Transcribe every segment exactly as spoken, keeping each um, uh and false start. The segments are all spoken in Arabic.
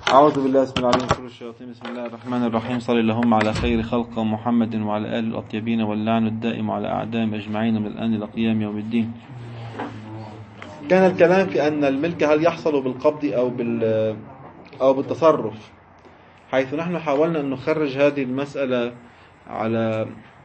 أعوذ بالله بسم الله من شر الشياطين. بسم الله الرحمن الرحيم. صلى اللهم على خير خلق محمد وعلى آله الأطيبين واللعن الدائم على أعدائهم أجمعين من الآن إلى قيام يوم الدين. كان الكلام في أن الملك هل يحصل بالقبض أو بال أو بالتصرف، حيث نحن حاولنا أن نخرج هذه المسألة على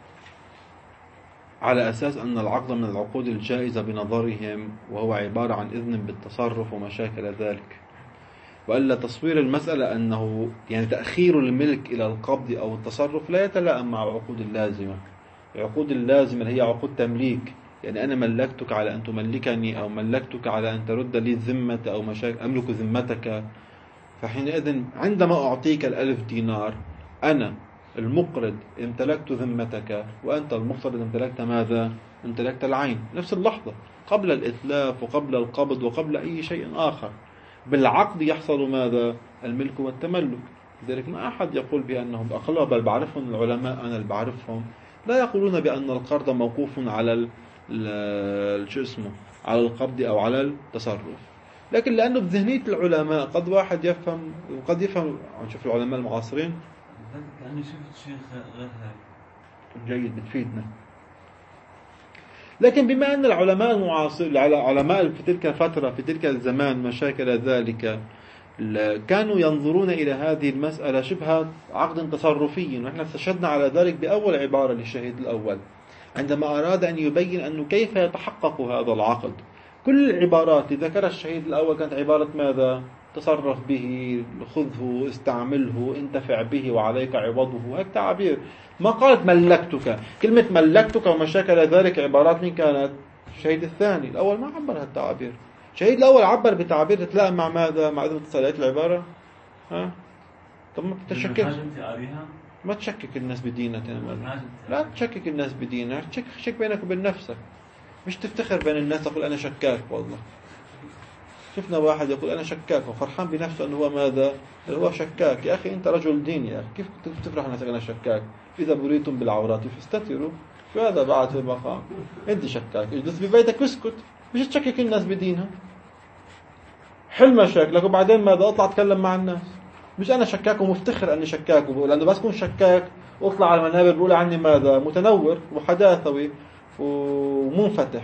على أساس أن العقد من العقود الجائزة بنظرهم، وهو عبارة عن إذن بالتصرف وما شاكل ذلك، وألا تصوير المسألة أنه يعني تأخير الملك إلى القبض أو التصرف لا يتلائم مع العقود اللازمة. العقود اللازمة اللي هي عقود تمليك، يعني أنا ملكتك على أن تملكني، أو ملكتك على أن ترد لي الذمة، أو مشاكل أملك ذمتك. فحينئذ عندما أعطيك الألف دينار، أنا المقرض امتلكت ذمتك، وأنت المقترض امتلكت ماذا؟ امتلكت العين. نفس اللحظة، قبل الإتلاف وقبل القبض وقبل أي شيء آخر. بالعقد يحصل ماذا؟ الملك والتملك. لذلك ما أحد يقول بأنهم أقل، بل بعرفهم العلماء، أنا اللي بعرفهم لا يقولون بأن القرض موقوف على شو اسمه على القبض أو على التصرف. لكن لأنه بذهنية العلماء قد واحد يفهم وقد يفهم. نشوف العلماء المعاصرين، أنا شفت شيء غير هيك جيد بتفيدنا. لكن بما أن العلماء المعاصرين، العلماء في تلك الفترة في تلك الزمان مشاكل ذلك، كانوا ينظرون إلى هذه المسألة شبه عقد تصرفي. ونحن استشهدنا على ذلك بأول عبارة للشهيد الأول عندما أراد أن يبين أنه كيف يتحقق هذا العقد. كل العبارات اللي ذكرها الشهيد الأول كانت عبارة ماذا؟ تصرف به، خذه، استعمله، انتفع به، وعليك عوضه. هيك تعابير. ما قالت ملكتك. كلمة ملكتك ومشاكل ذلك عبارات من كانت؟ الشهيد الثاني. الأول ما عبر هالتعابير. الشهيد الأول عبر بتعابير تتلائم مع ماذا؟ مع إذن اتصالات العبارة. ها؟ طب ما تتشكك ما تشكك الناس بدينك. لا تشكك الناس بدينك، شك شك بينك وبين نفسك، مش تفتخر بين الناس تقول أنا شكاك. والله شفنا واحد يقول أنا شكاك وفرحان بنفسه أنه هو ماذا؟ هو شكاك. يا أخي أنت رجل دين، يا أخي كيف تفرح نفسك أنا شكاك؟ إذا بريتم بالعورات فاستتروا. شو هذا بعد في المقام؟ أنت شكاك، اجلس ببيتك واسكت، مش تشكك الناس بدينها. حل مشاكلك وبعدين ماذا؟ اطلع اتكلم مع الناس. مش أنا شكاك ومفتخر أني شكاك، لأنه بس كون شكاك واطلع على المنابر بقول عني ماذا؟ متنور وحداثوي ومنفتح.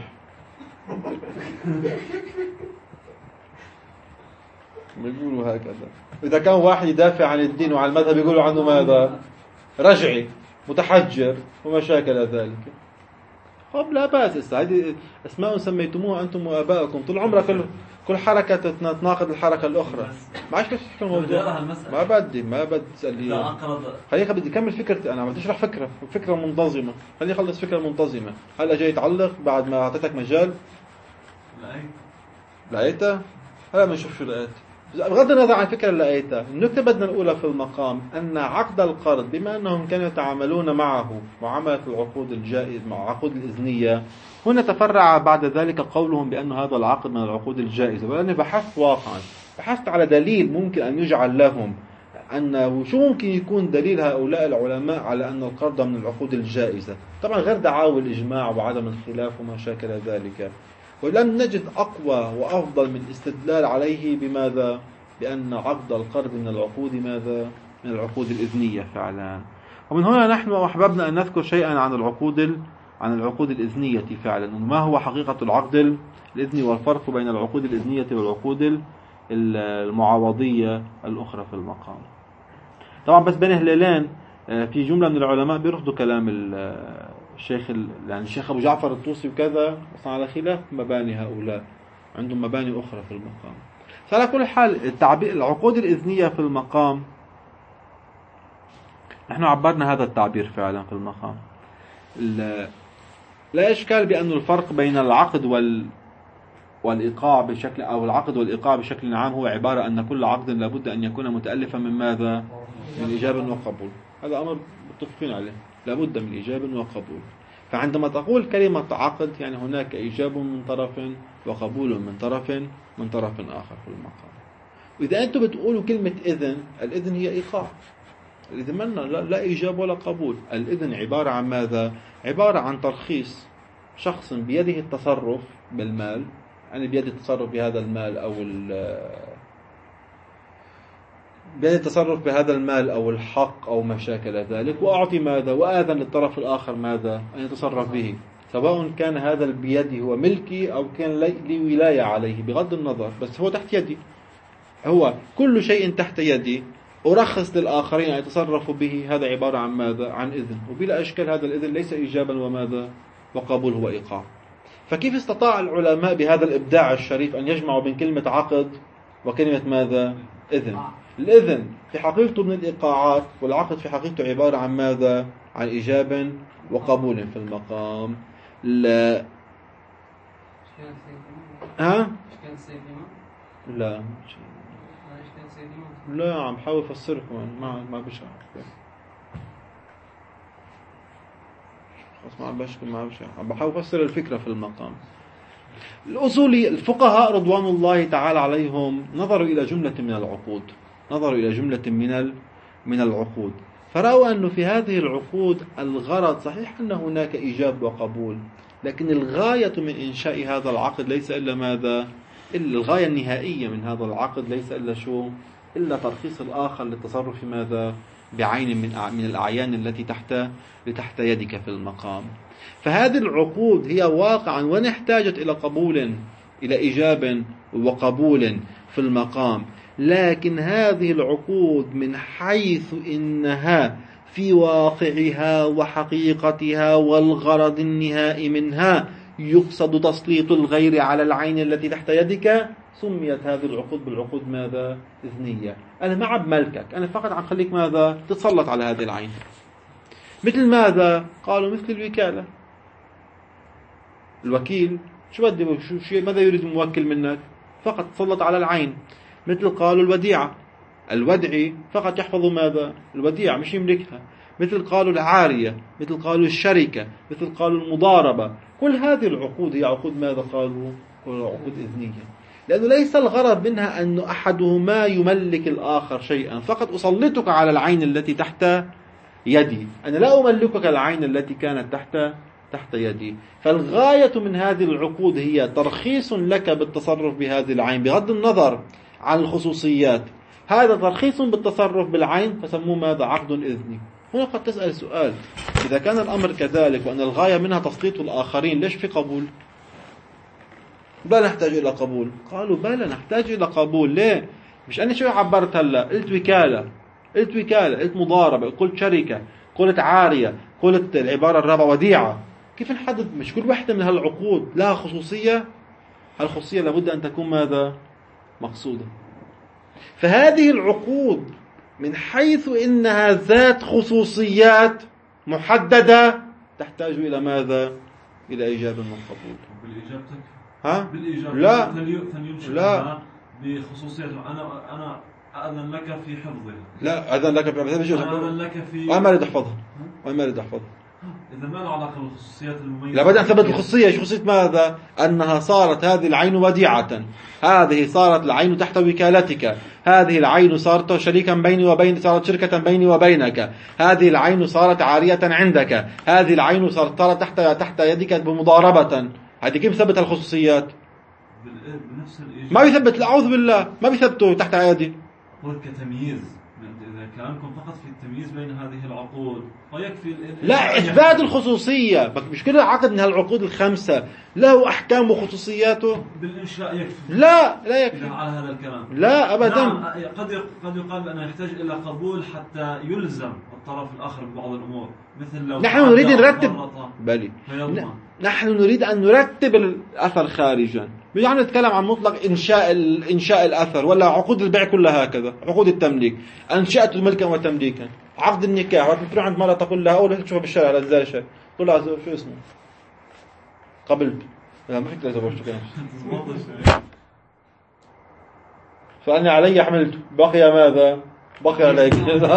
بيقولوا هكذا. إذا كان واحد يدافع عن الدين وعن المذهب يقولوا عنه ماذا؟ رجعي، متحجر، ومشاكل ذلك. طب لا بأس، هذه أسماء سميتموها أنتم وآباءكم. طول عمرك كل كل حركة تتناقض الحركة الأخرى. ما عادش بس في الموضوع. ما بدي ما بدي تسألني. خليني بدي أكمل فكرتي. أنا عم تشرح فكرة فكرة منتظمة. خليني أخلص فكرة منتظمة. هلا جاي تعلق بعد ما أعطيتك مجال؟ لقيت لقيتها. هلا بنشوف شو لقيت. بغض النظر عن الفكرة اللي لقيتها، النكتة بدنا نقولها في المقام أن عقد القرض بما أنهم كانوا يتعاملون معه معاملة العقود الجائز مع عقود الإذنية، هنا تفرع بعد ذلك قولهم بأن هذا العقد من العقود الجائزة. ولأني بحثت واقعا، بحثت على دليل ممكن أن يجعل لهم أنه شو ممكن يكون دليل هؤلاء العلماء على أن القرض من العقود الجائزة. طبعا غير دعاوى الإجماع وعدم الخلاف وما شاكل ذلك. ولم نجد أقوى وأفضل من استدلال عليه بماذا؟ بأن عقد القرض من العقود ماذا؟ من العقود الإذنية فعلا. ومن هنا نحن أحببنا أن نذكر شيئا عن العقود عن العقود الإذنية فعلا. ما هو حقيقة العقد الإذني والفرق بين العقود الإذنية والعقود المعاوضية الأخرى في المقام. طبعا بس بين هلالين في جملة من العلماء بيرفضوا كلام الشيخ يعني الشيخ أبو جعفر الطوسي وكذا، أصلا على خلاف مباني هؤلاء، عندهم مباني أخرى في المقام. فعلى كل حال التعبير العقود الإذنية في المقام، نحن عبرنا هذا التعبير فعلا في المقام. لا إشكال بأن الفرق بين العقد وال والإيقاع بشكل أو العقد والإيقاع بشكل عام هو عبارة أن كل عقد لابد أن يكون متألفا من ماذا؟ من إيجاب وقبول. هذا أمر متفقين عليه، لابد من إيجاب وقبول. فعندما تقول كلمة عقد يعني هناك إيجاب من طرف وقبول من طرف من طرف آخر في المقام. وإذا أنتم بتقولوا كلمة إذن، الإذن هي إيقاع. الإذن منا لا, لا إيجاب ولا قبول. الإذن عبارة عن ماذا؟ عبارة عن ترخيص شخص بيده التصرف بالمال، يعني بيده التصرف بهذا المال أو بين التصرف بهذا المال أو الحق أو ما شاكل ذلك، وأعطي ماذا وآذن للطرف الآخر ماذا أن يتصرف به، سواء كان هذا بيدي هو ملكي أو كان لي ولاية عليه، بغض النظر، بس هو تحت يدي. هو كل شيء تحت يدي أرخص للآخرين أن يتصرفوا به، هذا عبارة عن ماذا؟ عن إذن، وبلا أشكال هذا الإذن ليس إيجابا وماذا؟ وقبول هو إيقاع. فكيف استطاع العلماء بهذا الإبداع الشريف أن يجمعوا بين كلمة عقد وكلمة ماذا؟ إذن. الإذن في حقيقته من الإيقاعات، والعقد في حقيقته عبارة عن ماذا؟ عن إيجاب وقبول في المقام. لا ها؟ لا لا عم حاول أفسركم، ما ما بشرح خلاص، ما عم بشرح ما بشرح عم بحاول أفسر الفكرة في المقام. الأصولي الفقهاء رضوان الله تعالى عليهم نظروا إلى جملة من العقود، نظروا إلى جملة من من العقود، فرأوا أنه في هذه العقود الغرض صحيح أن هناك إيجاب وقبول، لكن الغاية من إنشاء هذا العقد ليس إلا ماذا؟ إلا الغاية النهائية من هذا العقد ليس إلا شو؟ إلا ترخيص الآخر للتصرف ماذا؟ بعين من من الأعيان التي تحت لتحت يدك في المقام. فهذه العقود هي واقعا وإن احتاجت إلى قبول، إلى إيجاب وقبول في المقام، لكن هذه العقود من حيث إنها في واقعها وحقيقتها والغرض النهائي منها يقصد تسليط الغير على العين التي تحت يدك، سميت هذه العقود بالعقود ماذا؟ إذنية. أنا ما عم ملكك، أنا فقط عم خليك ماذا؟ تتسلط على هذه العين. مثل ماذا؟ قالوا مثل الوكالة. الوكيل شو بدي شو شيء ماذا يريد الموكل منك؟ فقط تسلط على العين. مثل قالوا الوديعة، الودعي فقط يحفظ ماذا؟ الوديعة مش يملكها. مثل قالوا العارية، مثل قالوا الشركة، مثل قالوا المضاربة. كل هذه العقود هي عقود ماذا؟ قالوا عقود إذنية، لأنه ليس الغرض منها أن أحدهما يملك الآخر شيئا، فقط أسلطك على العين التي تحت يدي، أنا لا أملكك العين التي كانت تحت تحت يدي. فالغاية من هذه العقود هي ترخيص لك بالتصرف بهذه العين بغض النظر عن الخصوصيات. هذا ترخيص بالتصرف بالعين فسموه ماذا؟ عقد إذني. هنا قد تسأل سؤال، إذا كان الأمر كذلك وأن الغاية منها تسليط الآخرين، ليش في قبول؟ بلا نحتاج إلى قبول. قالوا بلا نحتاج إلى قبول. ليه؟ مش أنا شو عبرت هلا؟ قلت وكالة، قلت وكالة، قلت مضاربة، قلت شركة، قلت عارية، قلت العبارة الرابعة وديعة. كيف نحدد؟ مش كل واحدة من هالعقود لها خصوصية؟ هالخصوصية لابد أن تكون ماذا؟ مقصودة. فهذه العقود من حيث إنها ذات خصوصيات محددة تحتاج إلى ماذا؟ إلى إيجاب وقبول. بالإيجاب تكفي. ها؟ بالإيجاب لا لا بخصوصيات. أنا أنا أذن لك في حفظها. لا أذن لك في حفظها. أذن لك في. أنا ما أريد أحفظها. أنا ما أريد أحفظها. إذا ما له علاقة بالخصوصيات المميزة. لابد أن ثبت الخصوصية. خصوصية ماذا؟ أنها صارت هذه العين وديعة، هذه صارت العين تحت وكالتك، هذه العين صارت شريكا بيني وبين صارت شركة بيني وبينك، هذه العين صارت عارية عندك، هذه العين صارت تحت تحت يدك بمضاربة. هذه كيف ثبت الخصوصيات؟ بنفس الإيجاب. ما بيثبت، أعوذ بالله، ما بيثبتوا تحت يدي. قل كتمييز. إذا كلامكم فقط في التمييز بين هذه العقود فيكفي. لا، إثبات الخصوصية. مش كل عقد من هالعقود الخمسة له أحكام وخصوصياته. بالإنشاء يكفي. لا لا يكفي على هذا الكلام. لا أبدا. نعم، قد قد يقال أنه يحتاج إلى قبول حتى يلزم الطرف الآخر ببعض الأمور، مثل لو نحن نريد نرتب بلي نحن نريد أن نرتب الأثر خارجا. مش عم نتكلم عن مطلق إنشاء إنشاء الأثر ولا عقود البيع كلها هكذا. عقود التمليك أنشأت ملكا وتمليكا. عقد النكاح وقت تروح عند مرة تقول لها أول تشوفها بالشارع لا شيء تقول لها شو اسمه؟ قبلت. لا ما فيك تزوجت كلام. فأنا علي حملت بقي ماذا؟ بقي عليك.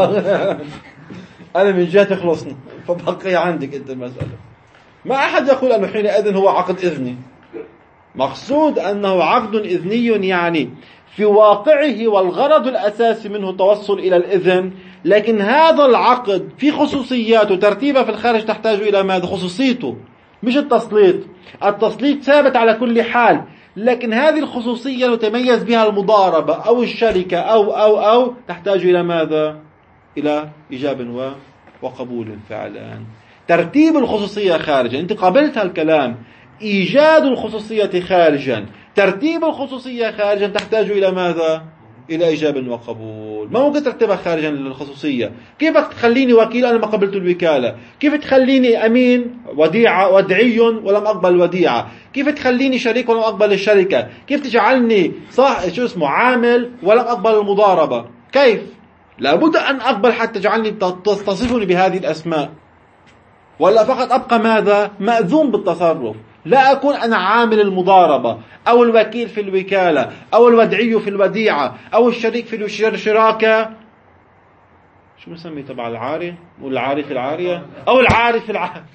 أنا من جهة خلصنا فبقي عندك أنت المسألة. ما أحد يقول أنه حينئذ هو عقد إذني. مقصود أنه عقد إذني يعني في واقعه والغرض الأساسي منه توصل إلى الإذن، لكن هذا العقد في خصوصياته ترتيبه في الخارج تحتاج إلى ماذا؟ خصوصيته، مش التسليط. التسليط ثابت على كل حال، لكن هذه الخصوصية لو تميز بها المضاربة أو الشركة أو أو أو تحتاج إلى ماذا؟ إلى إيجاب وقبول فعلا. ترتيب الخصوصية خارجا، أنت قابلت هالكلام. إيجاد الخصوصية خارجا، ترتيب الخصوصية خارجا تحتاج إلى ماذا؟ إلى إيجاب وقبول. ما ممكن ترتبها خارجا للخصوصية. كيف تخليني وكيل أنا ما قبلت الوكالة؟ كيف تخليني أمين وديعة ودعي ولم أقبل وديعة؟ كيف تخليني شريك ولم أقبل الشركة؟ كيف تجعلني صح شو اسمه عامل ولم أقبل المضاربة؟ كيف؟ لابد أن أقبل حتى تجعلني تصفني بهذه الأسماء، ولا فقط أبقى ماذا؟ مأذون بالتصرف. لا أكون أنا عامل المضاربة أو الوكيل في الوكالة أو الودعي في الوديعة أو الشريك في الشراكة، شو نسمي تبع العاري والعاري في العارية أو العاري في العارية.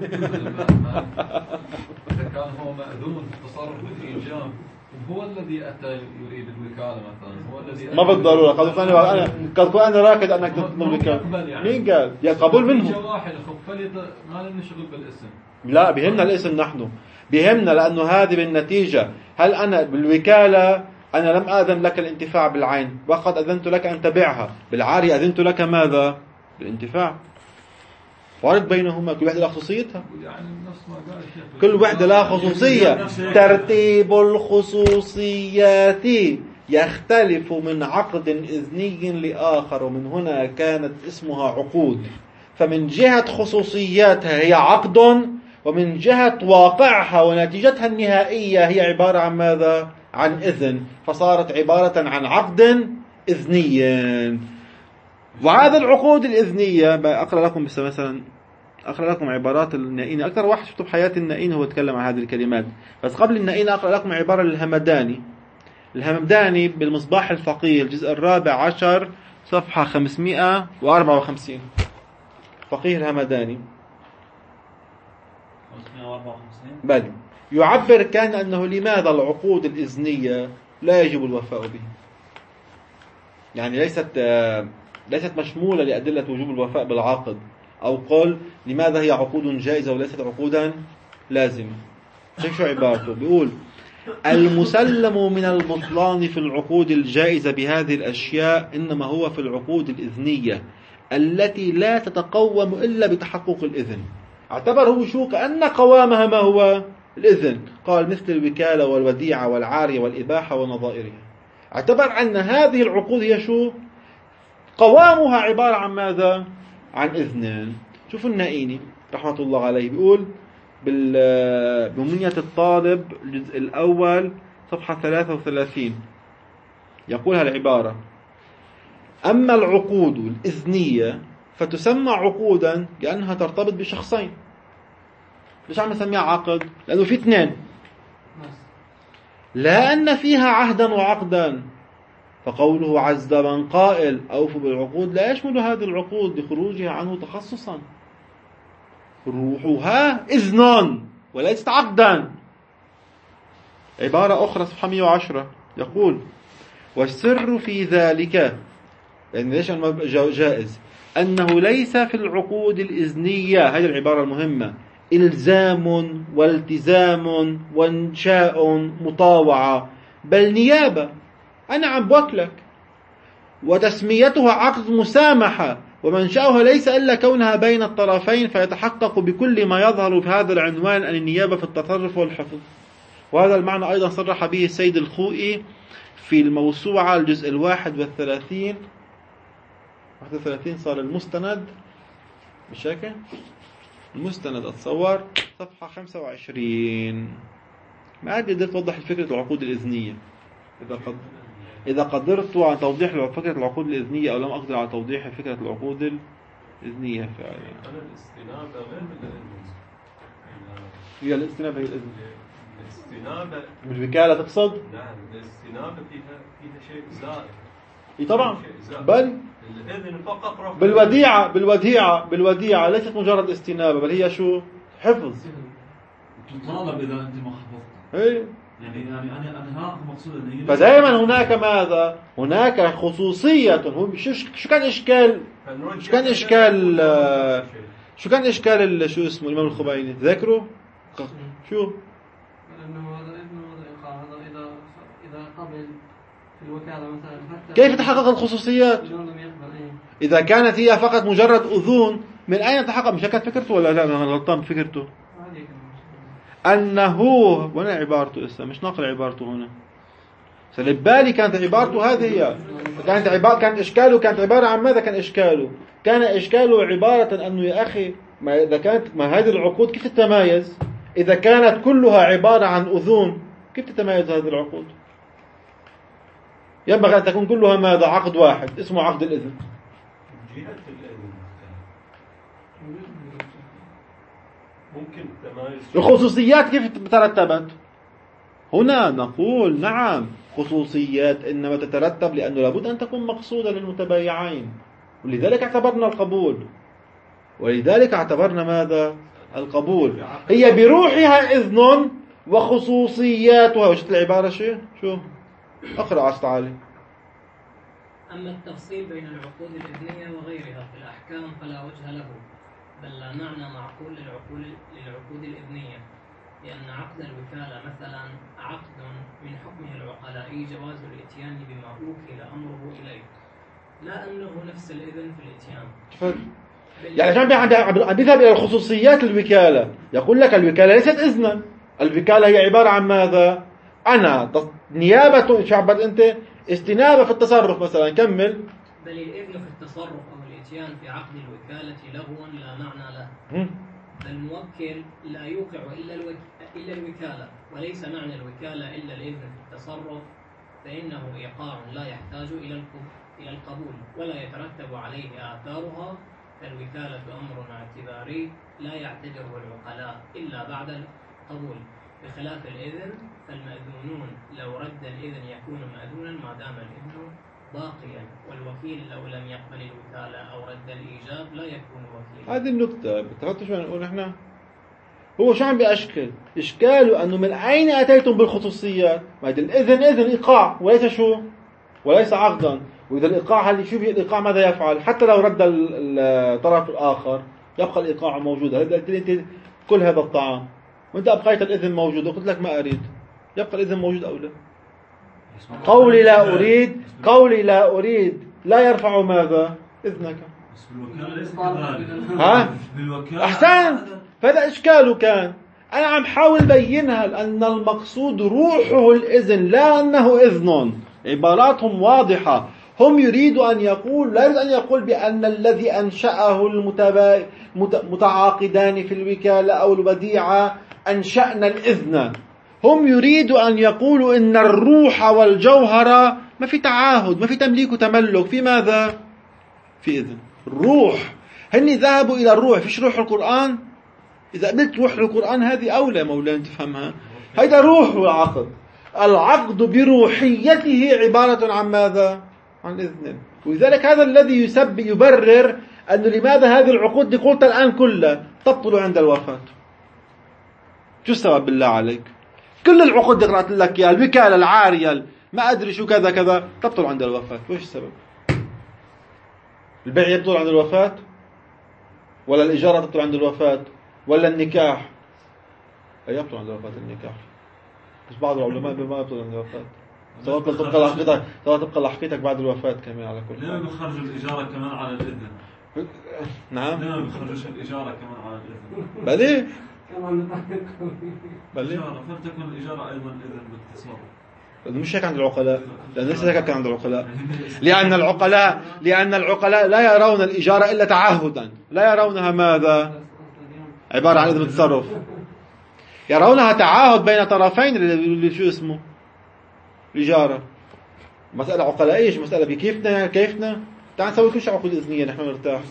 إذا كان هو مأذون في التصرف بالإيجاب، هو الذي أتى يريد الوكالة مثلا، هو الذي ما بالضرورة. قد أنا أنا قد أنا راكد أنك تطلب الوكالة. مين قال؟ يا قبول منه. واحد خفلت ما لنا شغل بالاسم. لا بيهمنا الاسم، نحن بيهمنا لأنه هذه بالنتيجة. هل أنا بالوكالة أنا لم أذن لك الانتفاع بالعين وقد أذنت لك أن تبيعها، بالعاري أذنت لك ماذا؟ بالانتفاع. فارق بينهما، كل واحدة لها خصوصيتها. يعني نفس ما قال الشيخ، كل واحدة لها خصوصية. ترتيب الخصوصيات يختلف من عقد إذني لآخر، ومن هنا كانت اسمها عقود. فمن جهة خصوصياتها هي عقد، ومن جهة واقعها ونتيجتها النهائية هي عبارة عن ماذا؟ عن إذن، فصارت عبارة عن عقد إذني. وهذا العقود الإذنية أقرأ لكم مثلا أقرأ لكم عبارات النائين. أكثر واحد شفته بحياة النائين هو تكلم عن هذه الكلمات. بس قبل النائين أقرأ لكم عبارة للهمداني. الهمداني بالمصباح الفقيه الجزء الرابع عشر صفحة خمسمائة وأربعة وخمسين. فقيه الهمداني خمسمائة وأربعة وخمسين بل يعبر كان أنه لماذا العقود الإذنية لا يجب الوفاء به. يعني ليست ليست مشمولة لأدلة وجوب الوفاء بالعقد، أو قل لماذا هي عقود جائزة وليست عقودا لازمة. شوف شو عبارته، بيقول: المسلم من البطلان في العقود الجائزة بهذه الأشياء إنما هو في العقود الإذنية التي لا تتقوم إلا بتحقق الإذن. اعتبره شو كأن قوامها ما هو الإذن. قال مثل الوكالة والوديعة والعارية والإباحة ونظائرها. اعتبر أن هذه العقود هي شو قوامها عبارة عن ماذا؟ عن إذن. شوفوا النائيني رحمة الله عليه بيقول بمنية الطالب الجزء الأول صفحة ثلاثة وثلاثين، يقول هالعبارة: أما العقود الإذنية فتسمى عقودا لأنها ترتبط بشخصين. ليش عم نسميها عقد؟ لأنه في اثنين، لا أن فيها عهدا وعقدا. فقوله عز من قائل أوفوا بالعقود لا يشمل هذه العقود لخروجها عنه تخصصا. روحها إذن وليست عقدا. عبارة أخرى صفحة مئة وعشرة يقول: والسر في ذلك، يعني ليش جائز، أنه ليس في العقود الإذنية، هذه العبارة المهمة، إلزام والتزام وانشاء مطاوعة، بل نيابة. أنا عم بوكلك، وتسميتها عقد مسامحة، ومنشأها ليس إلا كونها بين الطرفين، فيتحقق بكل ما يظهر في هذا العنوان أن النيابة في التصرف والحفظ. وهذا المعنى أيضا صرح به السيد الخوئي في الموسوعة الجزء الواحد والثلاثين واحد وثلاثين صار المستند بالشكل المستند أتصور صفحة خمسة وعشرين. ما عاد قدرت توضح الفكرة العقود الإذنية. إذا قد إذا قدرت على توضيح فكرة العقود الإذنية أو لم أقدر على توضيح فكرة العقود الإذنية فعلا. أنا الاستنابة غير من الإذن. هي الاستنابة هي الإذن. الاستنابة بالوكالة تقصد؟ نعم، الاستنابة فيها فيها شيء زائد. إيه طبعا. بل الإذن فقط رفع. بالوديعة بالوديعة بالوديعة ليست مجرد استنابة، بل هي شو؟ حفظ. تطالب إذا أنت ما حفظت. إيه. يعني يعني أنا أنا هذا مقصود إنه فدائما هناك ماذا؟ هناك خصوصية. هو شو شو كان إشكال شو كان إشكال شو كان إشكال شو اسمه الإمام الخميني؟ تذكروا؟ شو؟ لأنه هذا ابن هذا إقامة هذا المقابل في الوكالة مثلا حتى كيف تحقق الخصوصيات؟ لو لم يقبل أي إذا كانت هي فقط مجرد أذون، من أين تحقق؟ مش كانت فكرته ولا لا؟ أنا غلطان فكرته عليك أنه وين عبارته إسا؟ مش نقل عبارته هنا. فلبالي كانت عبارته هذه هي. كانت عبارة كانت إشكاله كانت عبارة عن ماذا كان إشكاله؟ كان إشكاله عبارة أنه يا أخي ما إذا كانت ما هذه العقود كيف تتمايز؟ إذا كانت كلها عبارة عن أذون كيف تتمايز هذه العقود؟ ينبغي أن تكون كلها ماذا؟ عقد واحد اسمه عقد الإذن. ممكن التمايز. الخصوصيات كيف ترتبت؟ هنا نقول نعم خصوصيات إنما تترتب لأنه لابد أن تكون مقصودة للمتبايعين، ولذلك اعتبرنا القبول، ولذلك اعتبرنا ماذا؟ القبول. هي بروحها إذن وخصوصياتها. وشت العبارة شيء؟ شو؟ أقرأ عستعالي. أما التفصيل بين العقود الإذنية وغيرها في الأحكام فلا وجه له، بل لا معنى معقول للعقود للعقود الإذنية، لأن عقد الوكالة مثلا عقد من حكمه العقلائي جواز الإتيان بما أوكل أمره إليه، لا أنه نفس الإذن في الإتيان. يعني عم بيذهب إلى الخصوصيات الوكالة، يقول لك الوكالة ليست إذنا، الوكالة هي عبارة عن ماذا؟ أنا نيابة شعبت أنت استنابة في التصرف مثلا. كمل. بل الإذن في التصرف أو الإتيان في عقد الوكالة لغو لا معنى له. الموكل لا يوقع إلا, الوك... إلا الوكالة، وليس معنى الوكالة إلا الإذن في التصرف، فإنه إيقاع لا يحتاج إلى القبول إلى القبول ولا يترتب عليه آثارها. فالوكالة أمر اعتباري لا يعتبره العقلاء إلا بعد القبول، بخلاف الإذن فالمأذونون لو رد الإذن يكون مأذونا ما دام الإذن باقيا، والوكيل لو لم يقبل الوكالة أو رد الإيجاب لا يكون وكيلا. هذه النقطة بتفهموا شو نقول نحن؟ هو شو عم بأشكل؟ إشكاله أنه من أين أتيتم بالخصوصيات؟ ما الإذن إذن إيقاع وليس شو؟ وليس عقدا. وإذا الإيقاع هل شو الإيقاع ماذا يفعل؟ حتى لو رد الطرف الآخر يبقى الإيقاع موجود. هذا قلت لي أنت كل هذا الطعام وأنت أبقيت الإذن موجود وقلت لك ما أريد، يبقى الإذن موجود أو لا؟ قولي لا أريد قولي لا أريد لا يرفع ماذا؟ إذنك. ها؟ أحسن. فهذا إشكاله كان. أنا عم حاول بينها لأن المقصود روحه الإذن لا أنه إذن. عباراتهم واضحة. هم يريدوا أن يقول لا يريد أن يقول بأن الذي أنشأه المتعاقدان في الوكالة أو الوديعة أنشأنا الإذن. هم يريدوا أن يقولوا إن الروح والجوهرة ما في تعاهد، ما في تمليك وتملك، في ماذا؟ في إذن. الروح هن ذهبوا إلى الروح. فيش روح القرآن؟ إذا قلت روح القرآن هذه أولى مولانا تفهمها. هذا روح العقد. العقد بروحيته عبارة عن ماذا؟ عن إذن. ولذلك هذا الذي يسبب يبرر أنه لماذا هذه العقود اللي قلت الآن كلها تبطل عند الوفاة. شو السبب بالله عليك؟ كل العقود اللي قرأت لك يا الوكالة العارية ما أدري شو كذا كذا تبطل عند الوفاة. وإيش السبب؟ البيع يبطل عند الوفاة ولا الإجارة تبطل عند الوفاة ولا النكاح؟ يبطل عند الوفاة النكاح. بس بعض العلماء ما يبطل عند الوفاة. سواء تبقى لحقيتك سواء تبقى لحقيتك بعد الوفاة كمان على كل حال. ليه بيخرجوا الإجارة كمان على الإذن؟ نعم. ليه بيخرجوش الإجارة كمان على الإذن؟ بلي. بلي. الإجارة فلتكن الإجارة أيضا إذن بالتصرف. مش هيك عند العقلاء، لأن ليس هيك عند العقلاء. لأن العقلاء لأن العقلاء لا يرون الإجارة إلا تعهدا، لا يرونها ماذا؟ عبارة عن إذن التصرف. يرونها تعاهد بين طرفين اللي شو اسمه؟ الإجارة. مسألة عقلائية، مسألة بكيفنا كيفنا. تعال نسوي كل شيء عقود إذنية نحن نرتاح.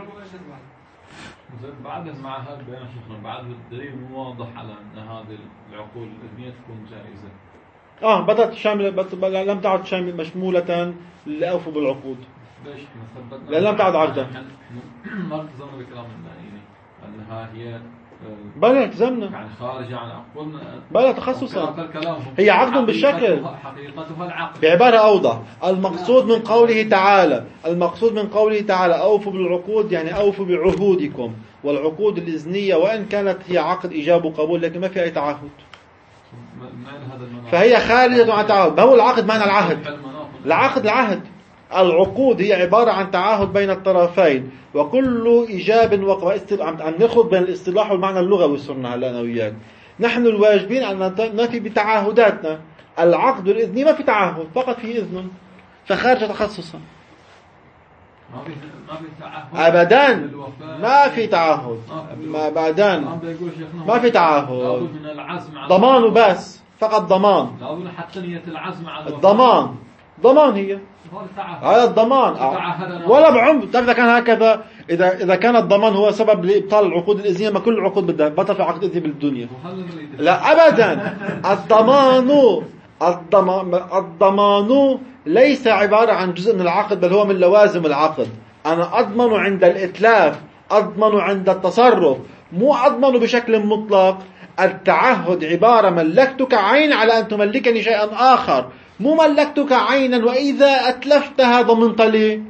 بعد مع هذا البيان شيخنا بعد الدليل مو واضح على أن هذه العقود الإذنية تكون جائزة. آه بدأت شاملة بس لم تعد شاملة مشمولة لأوفوا بالعقود. ليش مثبتنا؟ لأن لم تعد عقدا. ما التزمنا بكلام الملايين أنها هي بلا التزمنا. يعني خارجة عن عقولنا. بلا تخصصا. هي عقد بالشكل. حقيقتها العقد. بعبارة أوضح. المقصود من قوله تعالى المقصود من قوله تعالى أوفوا بالعقود يعني أوفوا بعهودكم. والعقود الإذنية وإن كانت هي عقد إيجاب وقبول لكن ما في أي تعهد. هذا المناط. فهي خارجة عن تعهد. ما هو العقد؟ معنى العهد. العقد العهد. العقود هي عبارة عن تعهد بين الطرفين، وكل إيجاب وقوة. عم ناخذ بين الاصطلاح والمعنى اللغوي صرنا هلا أنا وياك. نحن الواجبين أن نفي بتعهداتنا. العقد الإذني ما في تعهد، فقط في إذن، فخارج تخصصا. ما في ما في تعهد أبدا، ما في تعهد. ما أبدا ما في تعهد. لابد من العزم على ضمان وبس، فقط ضمان. لابد حتى نية العزم على الضمان. ضمان هي هذا الضمان. ولا بعمر تعرف إذا كان هكذا، إذا إذا كان الضمان هو سبب لإبطال العقود الإذنية، ما كل العقود بدها بطل في عقد إذني بالدنيا. لا أبدا. الضمان الضمان الضمان ليس عبارة عن جزء من العقد، بل هو من لوازم العقد. أنا أضمن عند الإتلاف، أضمن عند التصرف، مو أضمن بشكل مطلق. التعهد عبارة ملكتك عين على أن تملكني شيئا آخر، مو ملكتك عينا وإذا أتلفتها ضمنت لي.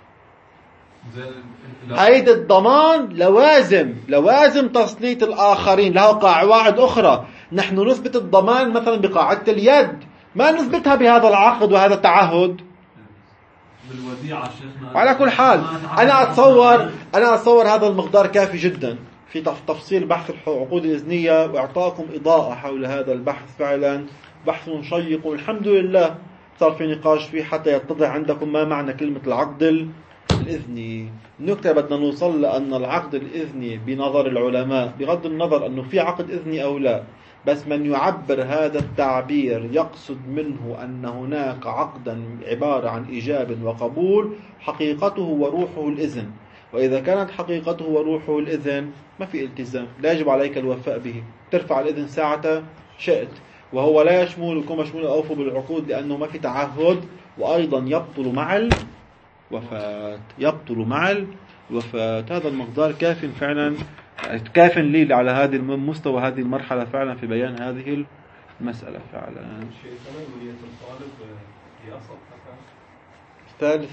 هيدا الضمان لوازم لوازم تسليط الآخرين، له قواعد أخرى. نحن نثبت الضمان مثلا بقاعدة اليد، ما نثبتها بهذا العقد وهذا التعهد. بالوديعة شيخنا. وعلى كل حال أنا أتصور أنا أتصور هذا المقدار كافي جدا في تفصيل بحث العقود الإذنية وإعطاكم إضاءة حول هذا البحث. فعلا بحث شيق، والحمد لله صار في نقاش فيه حتى يتضح عندكم ما معنى كلمة العقد الإذني. النكتة بدنا نوصل لأن العقد الإذني بنظر العلماء، بغض النظر أنه في عقد إذني أو لا، بس من يعبر هذا التعبير يقصد منه أن هناك عقدا عبارة عن إيجاب وقبول حقيقته وروحه الإذن. وإذا كانت حقيقته وروحه الإذن ما في التزام، لا يجب عليك الوفاء به. ترفع الإذن ساعة شئت، وهو لا يشمل كما مشمول أوفوا بالعقود لأنه ما في تعهد. وأيضا يبطل مع الوفاة يبطل مع الوفاة. هذا المقدار كاف فعلا، كاف لي على هذه المستوى، هذه المرحلة فعلا في بيان هذه المسألة فعلا. شيء ثاني نية الطالب في أصل حكم. الثالث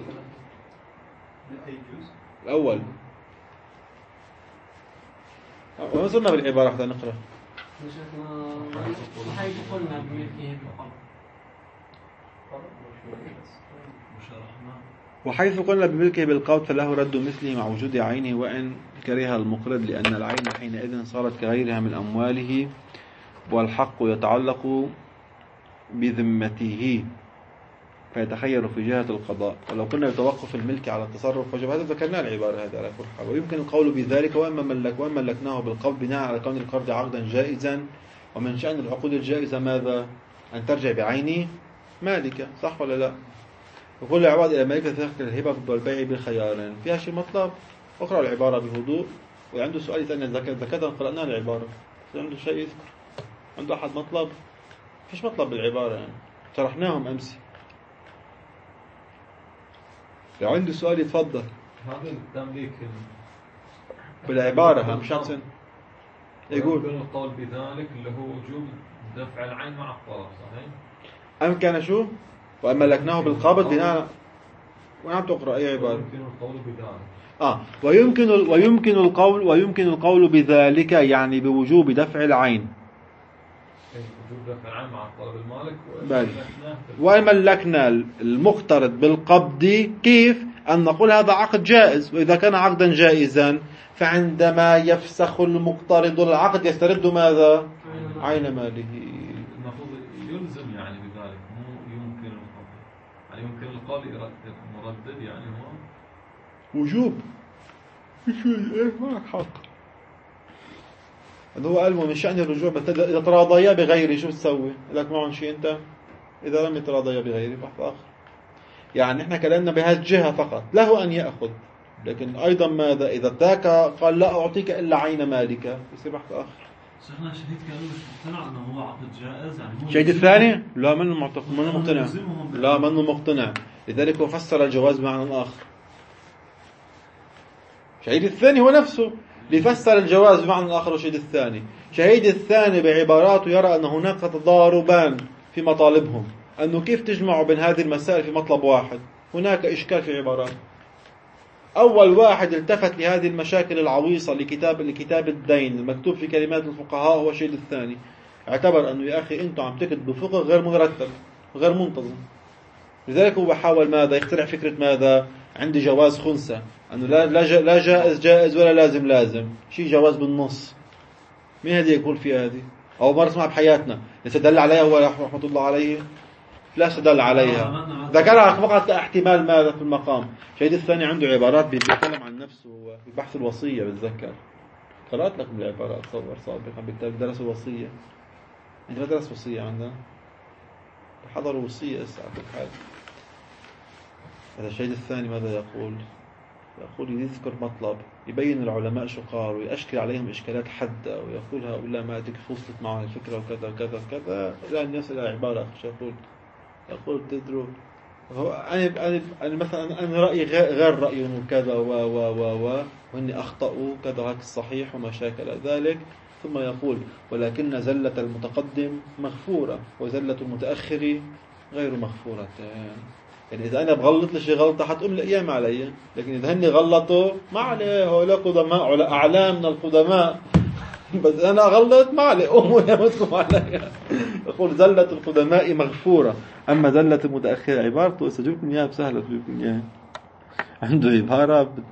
أي جزء؟ الأول. وما صرنا بالعبارة حتى نقرأ. وحيث قلنا بملكه بالقبض. وحيث قلنا بملكه بالقبض فله رد مثله مع وجود عينه وإن كره المقرض، لأن العين حينئذ صارت كغيرها من أمواله، والحق يتعلق بذمته فيتخير في جهة القضاء. ولو كنا يتوقف الملك على التصرف وجب هذا، ذكرنا العبارة هذه على كل حال. ويمكن القول بذلك وإما ملك وإما ملكناه بالقبض بناء على كون القرض عقدا جائزا، ومن شأن العقود الجائزة ماذا؟ أن ترجع بعين مالكة، صح ولا لا؟ وكل عواد إلى مالكة تذكر الهبة والبيع بالخيار. فيها شيء مطلب؟ اقرأ العبارة بهدوء. وعنده سؤال ثاني ذكرنا قرأنا العبارة، عنده شيء يذكر؟ عنده أحد مطلب؟ فيش مطلب بالعبارة يعني، شرحناهم أمس. لو عنده سؤال يتفضل. هذا التمليك بالعبارة هم شخص يقول القول بذلك اللي هو وجوب دفع العين مع الطرف، صحيح؟ أم كان شو؟ وأما ملكناه بالقبض بناء. وين عم تقرأ أي عبارة؟ يمكن القول بذلك. آه ويمكن ويمكن القول ويمكن القول بذلك يعني بوجوب دفع العين. وجوب دفع العين مع الطلب المالك. بل وإن ملكنا المقترض بالقبض كيف؟ أن نقول هذا عقد جائز، وإذا كان عقدا جائزا فعندما يفسخ المقترض العقد يسترد ماذا؟ عين ماله. المفروض يلزم يعني بذلك، مو يمكن القول. يعني يمكن القول يرتب مردد، يعني هو وجوب. إيه معك حق. هو قال من شأن الرجوع إذا تراضيا بغيره شو تسوي؟ لك معهم شيء أنت؟ إذا لم يتراضيا بغيره بحث آخر. يعني إحنا كلامنا بهذه الجهة فقط، له أن يأخذ، لكن أيضا ماذا إذا اداك قال لا أعطيك إلا عين مالك، يصير بحث آخر. شيخنا شهيد كانوا مش مقتنع أنه هو عقد جائز، يعني هو الشهيد الثاني لا منه معتق منه مقتنع، لا منه مقتنع، لذلك هو فسر الجواز بمعنى آخر. شهيد الثاني هو نفسه ليفسر الجواز بمعنى آخر. وشهيد الثاني شهيد الثاني بعباراته يرى أن هناك تضاربان في مطالبهم، أنه كيف تجمعوا بين هذه المسائل في مطلب واحد. هناك إشكال في عبارات. أول واحد التفت لهذه المشاكل العويصة لكتاب لكتاب الدين المكتوب في كلمات الفقهاء هو شهيد الثاني. اعتبر أنه يا أخي أنتم عم تكتبوا فقه غير مرتب غير منتظم. لذلك هو حاول ماذا يخترع فكرة ماذا عندي جواز خنثى، أنه لا لا لا جائز جائز ولا لازم لازم، شيء جواز بالنص. مين هذه يقول في هذه؟ أو مرة اسمها بحياتنا استدل عليها هو رحمة الله عليه؟ لا استدل عليها، ذكرها فقط كاحتمال ماذا في المقام. شهيد الثاني عنده عبارات بيتكلم عن نفسه في بحث الوصية. بتذكر قرأت لكم العبارات صور سابقا بكتاب درس الوصية. أنت ما درس وصية عندنا؟ حضروا وصية اسعى في حال. هذا الشهيد الثاني ماذا يقول؟ يقول يذكر مطلب يبين العلماء شو قالوا ويأشكل عليهم إشكالات حادة، ويقول هؤلاء ما أدرك فصلت معهم الفكرة وكذا وكذا وكذا إلى أن يصل إلى عبارة شو يقول؟ يقول تدروا هو أنا أنا أنا مثلا أنا رأيي غير رأيهم وكذا و و و و وإني أخطأوا كذا هيك الصحيح وما شاكل ذلك. ثم يقول ولكن زلة المتقدم مغفورة وزلة المتأخر غير مغفورة. يعني إذا أنا بغلط لشي غلطة حتقوم الأيام علي، لكن إذا هني غلطوا ما عليه، هؤلاء قدماء على أعلام من القدماء، بس أنا أغلط ما عليه قوموا يمسكوا علي. يقول زلة القدماء مغفورة أما زلة المتأخر عبارته سجلكم إياها بسهلة سجلكم إياها. عنده عبارة بت...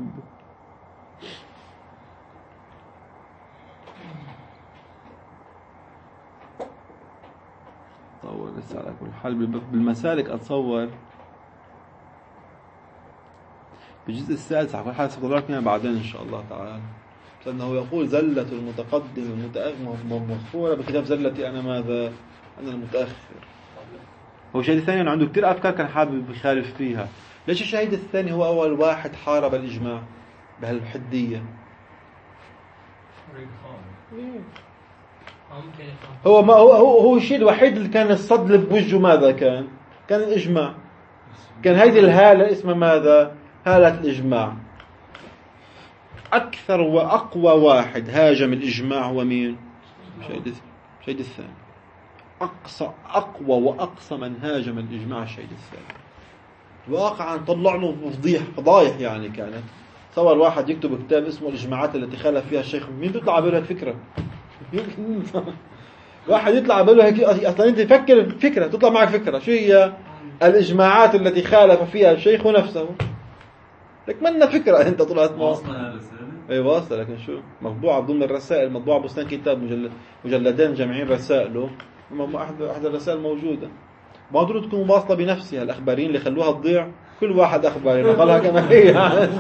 أتصور لسه على كل حال بالمسالك أتصور بالجزء السادس على كل حال سأطلع فيها بعدين إن شاء الله تعالى. لأنه يقول زلة المتقدم المتأخر مغفورة بكتاب زلتي أنا ماذا أنا المتأخر. هو الشهيد الثاني عنده كتير أفكار كان حابب يخالف فيها. ليش الشهيد الثاني هو أول واحد حارب الإجماع بهالحدية؟ هو ما هو هو هو الشيء الوحيد اللي كان الصدل بوجهه ماذا كان؟ كان الإجماع. كان هيدي الهالة اسمها ماذا؟ هالة الإجماع. أكثر وأقوى واحد هاجم الإجماع هو مين؟ الشهيد الشهيد الثاني. أقصى أقوى وأقصى من هاجم الإجماع الشهيد الثاني. واقعا طلع له فضيح فضايح يعني كانت. صور واحد يكتب كتاب اسمه الإجماعات التي خالف فيها الشيخ، مين بيطلع باله الفكرة؟ واحد يطلع باله هيك أصلا أنت تفكر فكرة تطلع معك فكرة شو هي الإجماعات التي خالف فيها الشيخ نفسه. لك منا فكرة أنت طلعت ما أي واصلة، لكن شو مطبوعة ضمن الرسائل، مطبوعة بستان كتاب مجلد مجلدين جمعين رسائله، أحد أحد الرسائل موجودة. ما ضروري تكون واصلة بنفسها. الأخباريين اللي خلوها تضيع كل واحد أخباري نقلها كما هي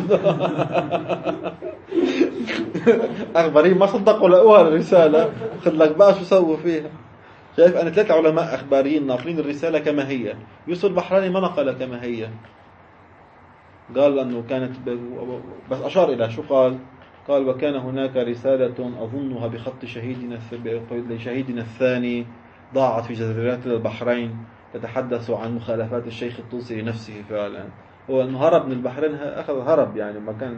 أخباريين ما صدقوا لقوها الرسالة، خد لك بقى شو سووا فيها. شايف أنا ثلاثة علماء أخباريين ناقلين الرسالة كما هي. يوسف البحراني ما نقل كما هي، قال أنه كانت بس أشار إلى شو قال قال وكان هناك رسالة أظنها بخط شهيدنا لشهيدنا الثاني ضاعت في جزيرات البحرين تتحدث عن مخالفات الشيخ الطوسي لنفسه فعلا. هو أنه هرب من البحرين، أخذ هرب يعني مكان.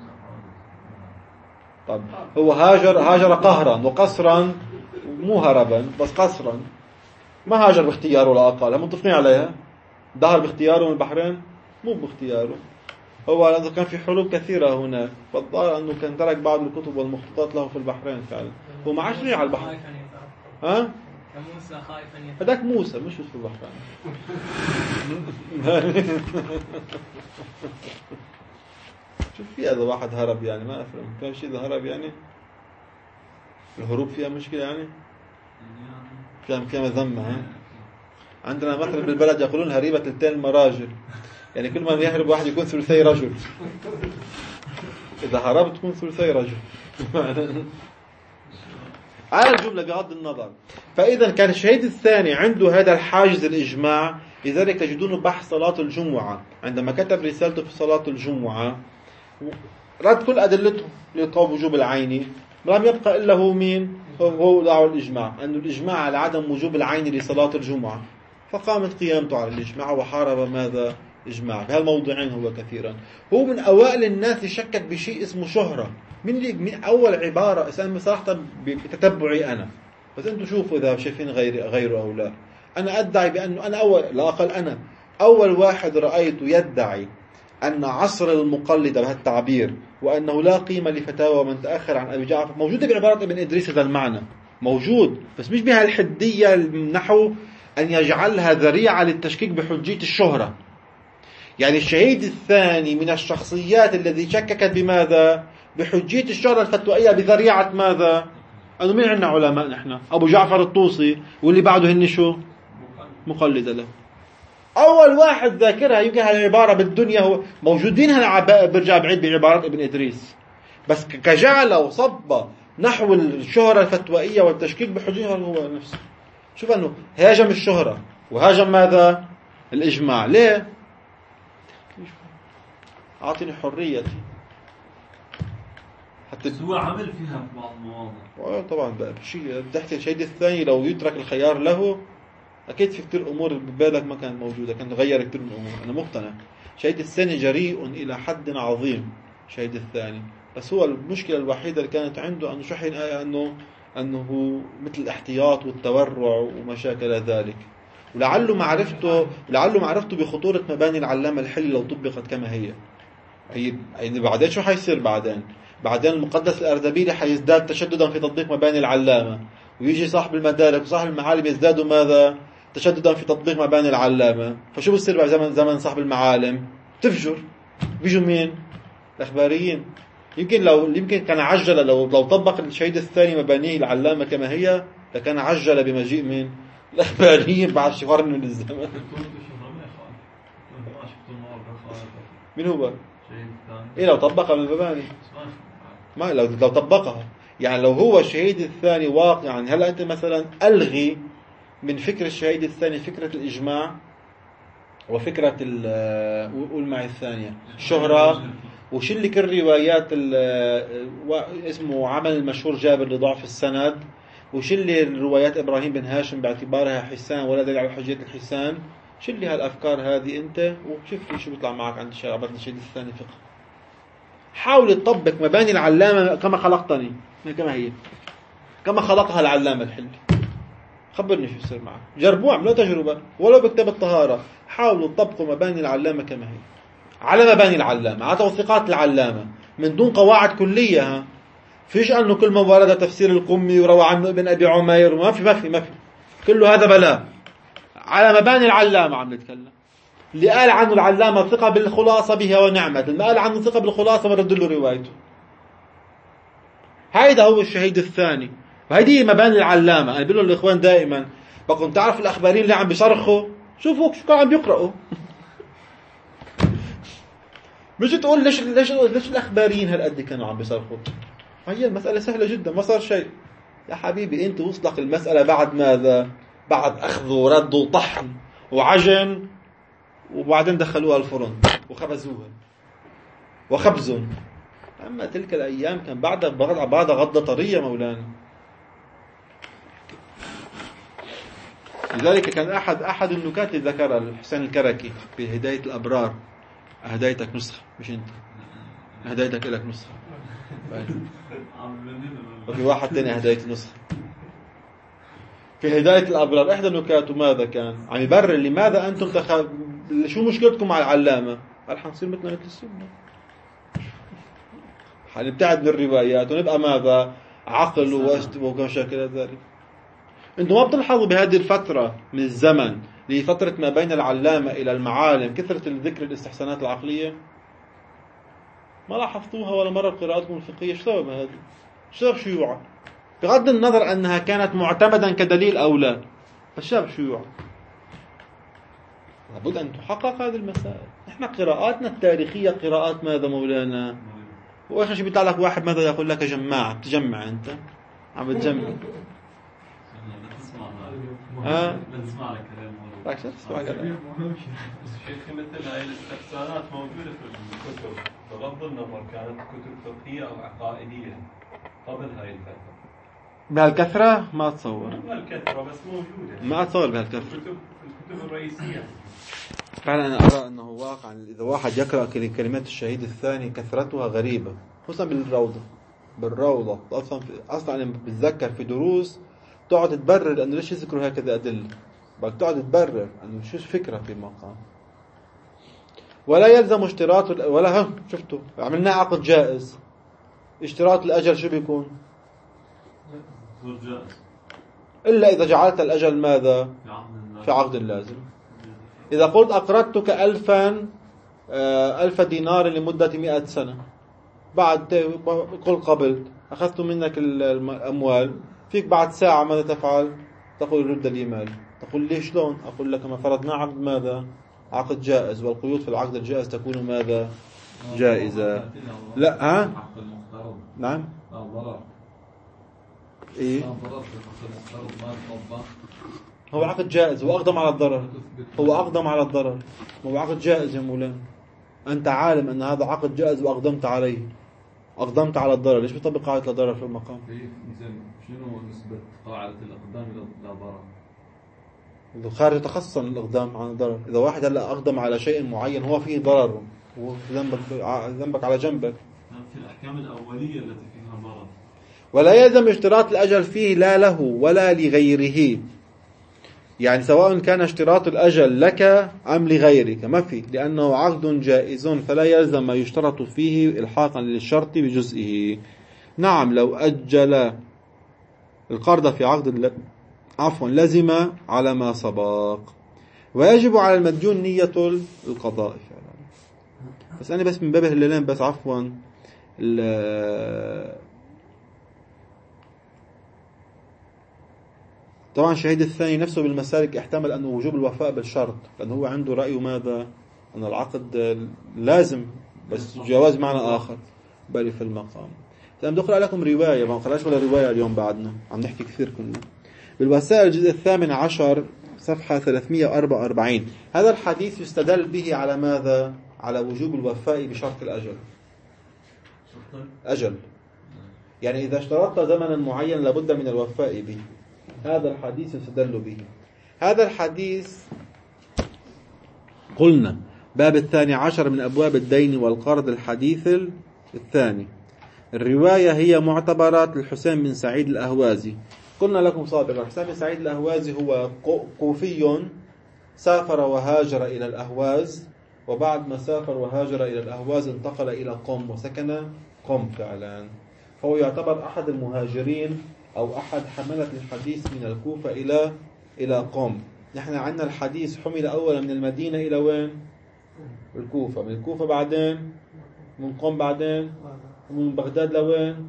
طب هو هاجر هاجر قهرا وقصرا، مو هربا بس قصرا، ما هاجر باختياره لا أقل. هم متفقين عليها. ظهر باختياره من البحرين مو باختياره. هو لأنه كان في حروب كثيرة هناك، فالظاهر أنه كان ترك بعض الكتب والمخطوطات له في البحرين فعلا. هو ما عاش على البحر. ها؟ موسى خايفا يفعل. هذاك موسى مش في البحرين. شوف في هذا واحد هرب يعني ما أفهم كان شيء إذا هرب يعني الهروب فيها مشكلة يعني كان كان ذمة. عندنا مثلا بالبلد يقولون هريبة ثلثين المراجل، يعني كل ما يهرب واحد يكون ثلثي رجل. إذا هربت تكون ثلثي رجل. على الجملة بغض النظر. فإذا كان الشهيد الثاني عنده هذا الحاجز الإجماع. لذلك تجدون بحث صلاة الجمعة عندما كتب رسالته في صلاة الجمعة رد كل أدلته لطلب وجوب العين، لم يبقى إلا هو مين؟ هو دعوة الإجماع، أن الإجماع على عدم وجوب العين لصلاة الجمعة. فقامت قيامته على الإجماع وحارب ماذا؟ إجماع. بهالموضوعين هو كثيرا. هو من أوائل الناس يشكك بشيء اسمه شهرة. من اللي من أول عبارة أنا صراحة بتتبعي أنا، بس أنتم شوفوا إذا شايفين غير غيره أو لا. أنا أدعي بأنه أنا أول لا أقل أنا أول واحد رأيته يدعي أن عصر المقلد بهالتعبير وأنه لا قيمة لفتاوى من تأخر عن أبي جعفر موجودة بعبارة ابن إدريس هذا المعنى. موجود، بس مش بهالحدية نحو أن يجعلها ذريعة للتشكيك بحجية الشهرة. يعني الشهيد الثاني من الشخصيات الذي شككت بماذا؟ بحجية الشهرة الفتوائية بذريعة ماذا؟ أنه مين عندنا علماء نحن؟ أبو جعفر الطوسي واللي بعده هن شو؟ مقلدة له. أول واحد ذاكرها يمكن هالعبارة بالدنيا هو موجودين هالعباء، برجع بعيد بعبارات ابن إدريس، بس كجعل وصب نحو الشهرة الفتوائية والتشكيك بحجية هو نفسه. شوف أنه هاجم الشهرة وهاجم ماذا؟ الإجماع. ليه؟ أعطني حريتي حتى هو عمل فيها في بعض المواضع. طبعا بقى شيء بتحكي الشهيد الثاني لو يترك الخيار له أكيد في كتير أمور ببالك ما كانت موجودة، كان غير كتير من الأمور. أنا مقتنع الشهيد الثاني جريء إلى حد عظيم الشهيد الثاني، بس هو المشكلة الوحيدة اللي كانت عنده أنه شحن أنه أنه مثل الاحتياط والتورع وما شاكل ذلك. ولعله معرفته ولعله معرفته بخطورة مباني العلامة الحلي لو طبقت كما هي. هي يعني بعدين شو حيصير بعدين؟ بعدين المقدس الأردبيلي حيزداد تشددا في تطبيق مباني العلامة، ويجي صاحب المدارك وصاحب المعالم يزدادوا ماذا؟ تشددا في تطبيق مباني العلامة. فشو بصير بعد زمن زمن صاحب المعالم؟ تفجر. بيجوا مين؟ الأخباريين. يمكن لو يمكن كان عجل لو لو طبق الشهيد الثاني مبانيه العلامة كما هي لكان عجل بمجيء من الأخباريين بعد شي قرن من الزمن. مين هو؟ إيه لو طبقها من المباني؟ ما لو لو طبقها يعني لو هو الشهيد الثاني واقع. يعني هلا أنت مثلا ألغي من فكر الشهيد الثاني فكرة الإجماع وفكرة قول معي الثانية الشهرة، وشل كل الروايات اسمه عمل المشهور جابر لضعف السند، وشل الروايات إبراهيم بن هاشم باعتبارها حسان ولا دليل على حجية الحسان. شل هالأفكار هذه أنت وشوف لي شو بيطلع معك عند شعبات الشهيد الثاني فقه. حاول تطبق مباني العلامة كما خلقتني كما هي كما خلقها العلامة الحلي. خبرني شو يصير معك. جربوا اعملوا تجربة ولو بكتاب الطهارة، حاولوا تطبقوا مباني العلامة كما هي على مباني العلامة على توثيقات العلامة من دون قواعد كلية. ها فيش أنه كل ما ورد تفسير القمي وروى عنه ابن أبي عمير ما في ما في ما في كله هذا بلاء. على مباني العلامة عم نتكلم. اللي قال عنه العلامة ثقة بالخلاصة بها ونعمة، اللي قال عنه ثقة بالخلاصة مرد له روايته. هيدا هو الشهيد الثاني وهيدي مباني العلامة. أنا بقول للإخوان دائما بقول تعرف الأخباريين اللي عم بيصرخوا شوفوا شو كانوا عم بيقرأوا. مش تقول ليش ليش ليش الأخباريين هالقد كانوا عم بيصرخوا. هي المسألة سهلة جدا ما صار شيء يا حبيبي. أنت وصلك المسألة بعد ماذا؟ بعد أخذ ورد وطحن وعجن، وبعدين دخلوها الفرن وخبزوها وخبزون. أما تلك الأيام كان بعد بعد غضة طرية مولانا. لذلك كان أحد أحد النكات اللي ذكرها الحسين الكركي في هداية الأبرار. هدايتك نسخة مش أنت، هدايتك لك نسخة. وفي واحد تاني هداية نسخة في هداية الأبرار. إحدى النكات ماذا كان عم يبرر لماذا أنتم تخ... شو مشكلتكم مع العلامة؟ قال حنصير مثل مثل السنة، حنبتعد من الروايات ونبقى ماذا؟ عقل ووجد ومشاكل ذلك. أنتم ما بتلاحظوا بهذه الفترة من الزمن اللي فترة ما بين العلامة إلى المعالم كثرة الذكر الاستحسانات العقلية؟ ما لاحظتوها ولا مرة بقراءتكم الفقهية؟ شو سبب هذا؟ شو سبب شيوعها؟ بغض النظر أنها كانت معتمدا كدليل أو لا، فالشاب شيوعها. لابد أن تحقق هذه المسائل. نحن قراءاتنا التاريخية قراءات ماذا مولانا؟ وآخر شيء بيطلع لك واحد ماذا يقول لك جماعة بتجمع أنت عم بتجمع. ها؟ بنسمع لك كلام راك شو تسمع كلام؟ شيخي مثل هاي الاستحسانات موجودة في الكتب بغض النظر كانت كتب فقهية أو عقائدية قبل هاي الفترة. بهالكثرة ما أتصور. بهالكثرة بس موجودة. ما أتصور بهالكثرة. الكتب الكتب الرئيسية. فعلا أنا أرى أنه واقعا إذا واحد يقرأ كلمات الشهيد الثاني كثرتها غريبة، خصوصا بالروضة. بالروضة أصلا أصلا أنا بتذكر في دروس تقعد تبرر أنه ليش يذكروا هكذا أدلة، بل تقعد تبرر أنه شو الفكرة في المقام. ولا يلزم اشتراط ولا هم شفتوا عملنا عقد جائز، اشتراط الأجل شو بيكون؟ إلا إذا جعلت الأجل ماذا؟ في عقد في عقد لازم. إذا قلت أقرضتك ألفا ألف دينار لمدة مئة سنة، بعد قل قبلت، أخذت منك الأموال، فيك بعد ساعة ماذا تفعل؟ تقول رد لي مالي. تقول لي شلون؟ أقول لك ما فرضنا عقد ماذا؟ عقد جائز، والقيود في العقد الجائز تكون ماذا؟ جائزة. لا ها؟ نعم. إيه؟ هو عقد جائز، هو أقدم على الضرر، هو أقدم على الضرر، هو عقد جائز يا مولانا. أنت عالم أن هذا عقد جائز وأقدمت عليه، أقدمت على الضرر، ليش بتطبق قاعدة الضرر في المقام؟ شنو نسبة قاعدة الإقدام إلى الضرر؟ خارج تخصصا الإقدام عن الضرر. إذا واحد هلا أقدم على شيء معين هو فيه ضرر وذنبك ذنبك على جنبك، في الأحكام الأولية التي فيها ضرر، ولا يلزم اشتراط الأجل فيه لا له ولا لغيره. يعني سواء كان اشتراط الأجل لك أم لغيرك ما في، لأنه عقد جائز فلا يلزم ما يشترط فيه إلحاقا للشرط بجزئه. نعم لو أجل القرض في عقد عفوا لزم على ما سبق، ويجب على المديون نية القضاء فعلا. بس أنا بس من باب الليلين بس عفوا طبعا الشهيد الثاني نفسه بالمسالك احتمل أنه وجوب الوفاء بالشرط، لأنه هو عنده رأيه ماذا؟ أن العقد لازم بس جواز معنى آخر بالي في المقام. أنا بدي أقرأ لكم رواية، ما قرأش ولا رواية اليوم بعدنا، عم نحكي كثير كنا. بالوسائل الجزء الثامن عشر صفحة ثلاثمئة وأربعة وأربعين. هذا الحديث يستدل به على ماذا؟ على وجوب الوفاء بشرط الأجل. أجل يعني إذا اشترطت زمنا معين لابد من الوفاء به، هذا الحديث يستدل به. هذا الحديث قلنا باب الثاني عشر من أبواب الدين والقرض، الحديث الثاني. الرواية هي معتبرات الحسين بن سعيد الأهوازي. قلنا لكم سابقا الحسين بن سعيد الأهوازي هو كوفي سافر وهاجر إلى الأهواز، وبعد ما سافر وهاجر إلى الأهواز انتقل إلى قم وسكن قم فعلا، فهو يعتبر أحد المهاجرين أو أحد حملة الحديث من الكوفة إلى إلى قم. نحن عندنا الحديث حمل أولا من المدينة إلى وين؟ الكوفة، من الكوفة بعدين من قم، بعدين من بغداد لوين؟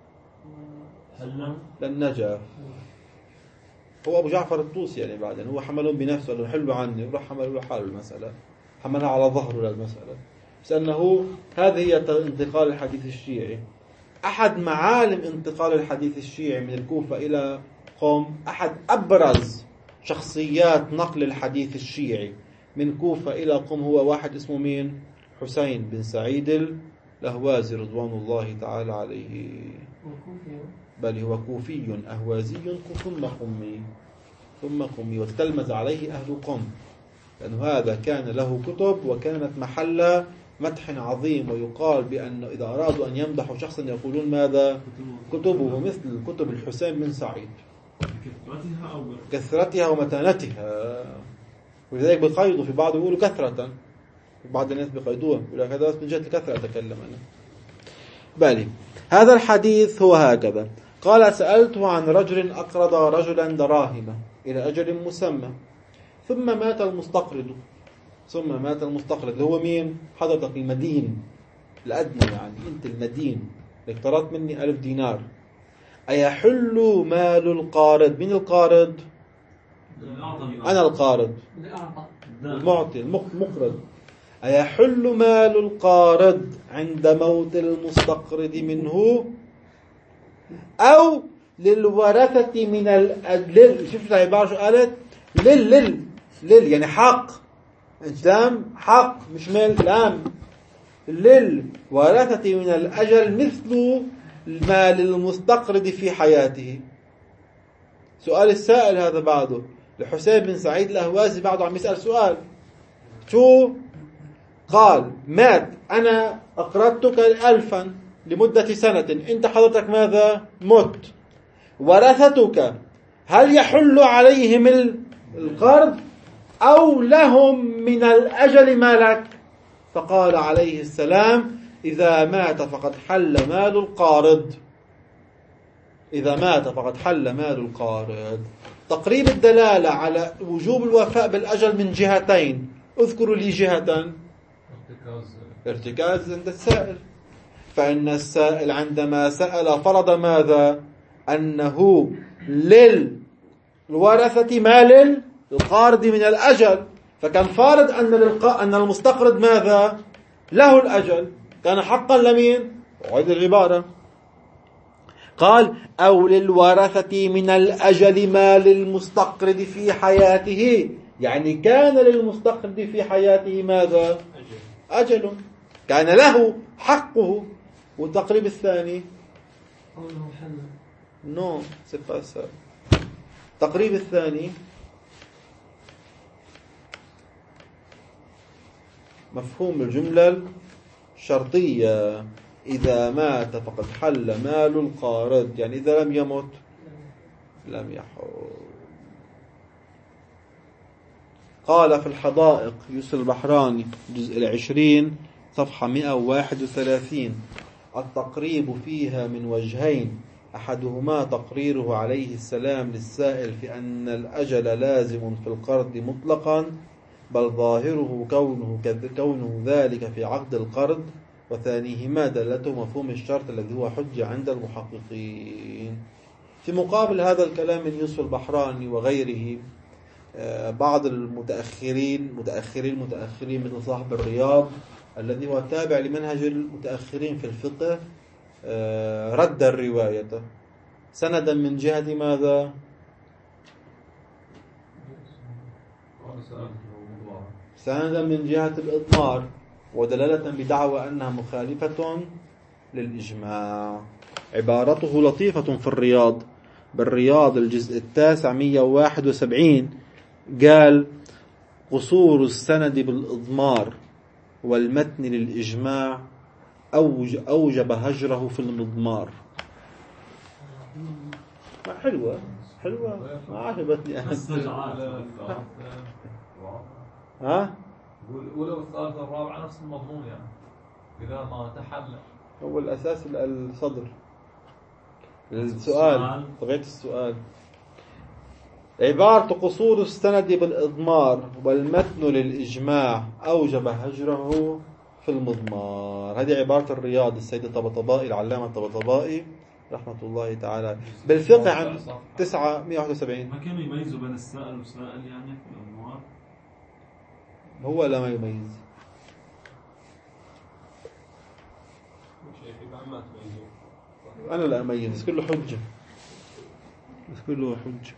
للنجف. هو أبو جعفر الطوسي يعني بعدين هو حملهم بنفسه، قال له حلوا عني، وراح حمل له حاله المسألة، حملها على ظهره للمسألة. بس أنه هذه هي انتقال الحديث الشيعي. أحد معالم انتقال الحديث الشيعي من الكوفة إلى قم، أحد أبرز شخصيات نقل الحديث الشيعي من كوفة إلى قم هو واحد اسمه مين؟ حسين بن سعيد الأهوازي رضوان الله تعالى عليه. بل هو كوفي أهوازي ثم قمي ثم قمي وتتلمذ عليه أهل قم، لأن هذا كان له كتب وكانت محل مدح عظيم، ويقال بأن إذا أرادوا أن يمدحوا شخصا يقولون ماذا؟ كتبه مثل كتب الحسين بن سعيد، كثرتها أو كثرتها ومتانتها. ولذلك بقيدوا في بعض يقولوا كثرة، في بعض الناس بقيدوها يقول لك هذا من جهة الكثرة أتكلم أنا. بالي هذا الحديث هو هكذا. قال سألته عن رجل أقرض رجلا دراهم إلى أجل مسمى ثم مات المستقرض. ثم مات المستقرض اللي هو مين؟ حضرتك المدين الأدنى، يعني أنت المدين اقترضت مني ألف دينار، أيحل مال القارض؟ من القارض؟ أنا القارض المعطي المقرض. أيحل مال القارض عند موت المستقرض منه أو للورثة من الأجل؟ شفت العبارة شو قالت؟ لل لل لل يعني حق إسلام، حق مش مال الآن. للورثة من الأجل مثل مال المستقرض في حياته. سؤال السائل هذا بعده لحسين بن سعيد الأهوازي، بعده عم يسأل سؤال شو؟ قال مات، أنا أقرضتك ألفا لمدة سنة، أنت حضرتك ماذا؟ مت. ورثتك هل يحل عليهم القرض أو لهم من الأجل ما لك؟ فقال عليه السلام إذا مات فقد حل مال القارض. إذا مات فقد حل مال القارض. تقريب الدلالة على وجوب الوفاء بالأجل من جهتين، اذكروا لي جهة. ارتكاز عند السائل، فإن السائل عندما سأل فرض ماذا؟ أنه للورثة مال القارض من الأجل، فكان فارض أن أن المستقرض ماذا؟ له الأجل، كان حقا لمين؟ أعيد العبارة، قال أو للورثة من الأجل ما للمستقرض في حياته، يعني كان للمستقرض في حياته ماذا؟ أجل، كان له حقه. والتقريب الثاني قوله حل نو سباسا. التقريب الثاني مفهوم الجملة الشرطية، إذا مات فقد حل مال القارض، يعني إذا لم يمت لم يحل. قال في الحدائق يوسف البحراني الجزء العشرين صفحة مئة وواحد وثلاثين: التقريب فيها من وجهين، أحدهما تقريره عليه السلام للسائل في أن الأجل لازم في القرض مطلقا، بل ظاهره كونه, كونه ذلك في عقد القرض، وثانيهما دلته مفهوم الشرط الذي هو حجة عند المحققين. في مقابل هذا الكلام من يوسف البحراني وغيره بعض المتأخرين متأخرين متأخرين مثل صاحب الرياض الذي هو تابع لمنهج المتأخرين في الفقه رد الرواية سندا من جهة ماذا؟ سندا من جهة الإضمار، ودلالة بدعوى أنها مخالفة للإجماع. عبارته لطيفة في الرياض، بالرياض الجزء التاسع مئة وواحد وسبعين قال: قصور السند بالإضمار والمتن للإجماع أوجب هجره في المضمار. حلوة حلوة ما عجبتني أنا. ها؟ الأولى والثالثة والرابعة نفس المضمون، يعني إذا ما تحل هو الأساس الصدر السؤال، طبيعة السؤال. عبارة قصور السند بالإضمار والمتن للإجماع أوجب هجره في المضمار، هذه عبارة الرياض السيد الطبطبائي العلامة الطبطبائي رحمة الله تعالى بالفقه عن تسعة مئة وواحد وسبعين. ما كانوا يميزوا بين السائل والسائل يعني في الأموال؟ هو لا ما يميز. أنا لا أميز، بس كله حجة، بس كله حجة.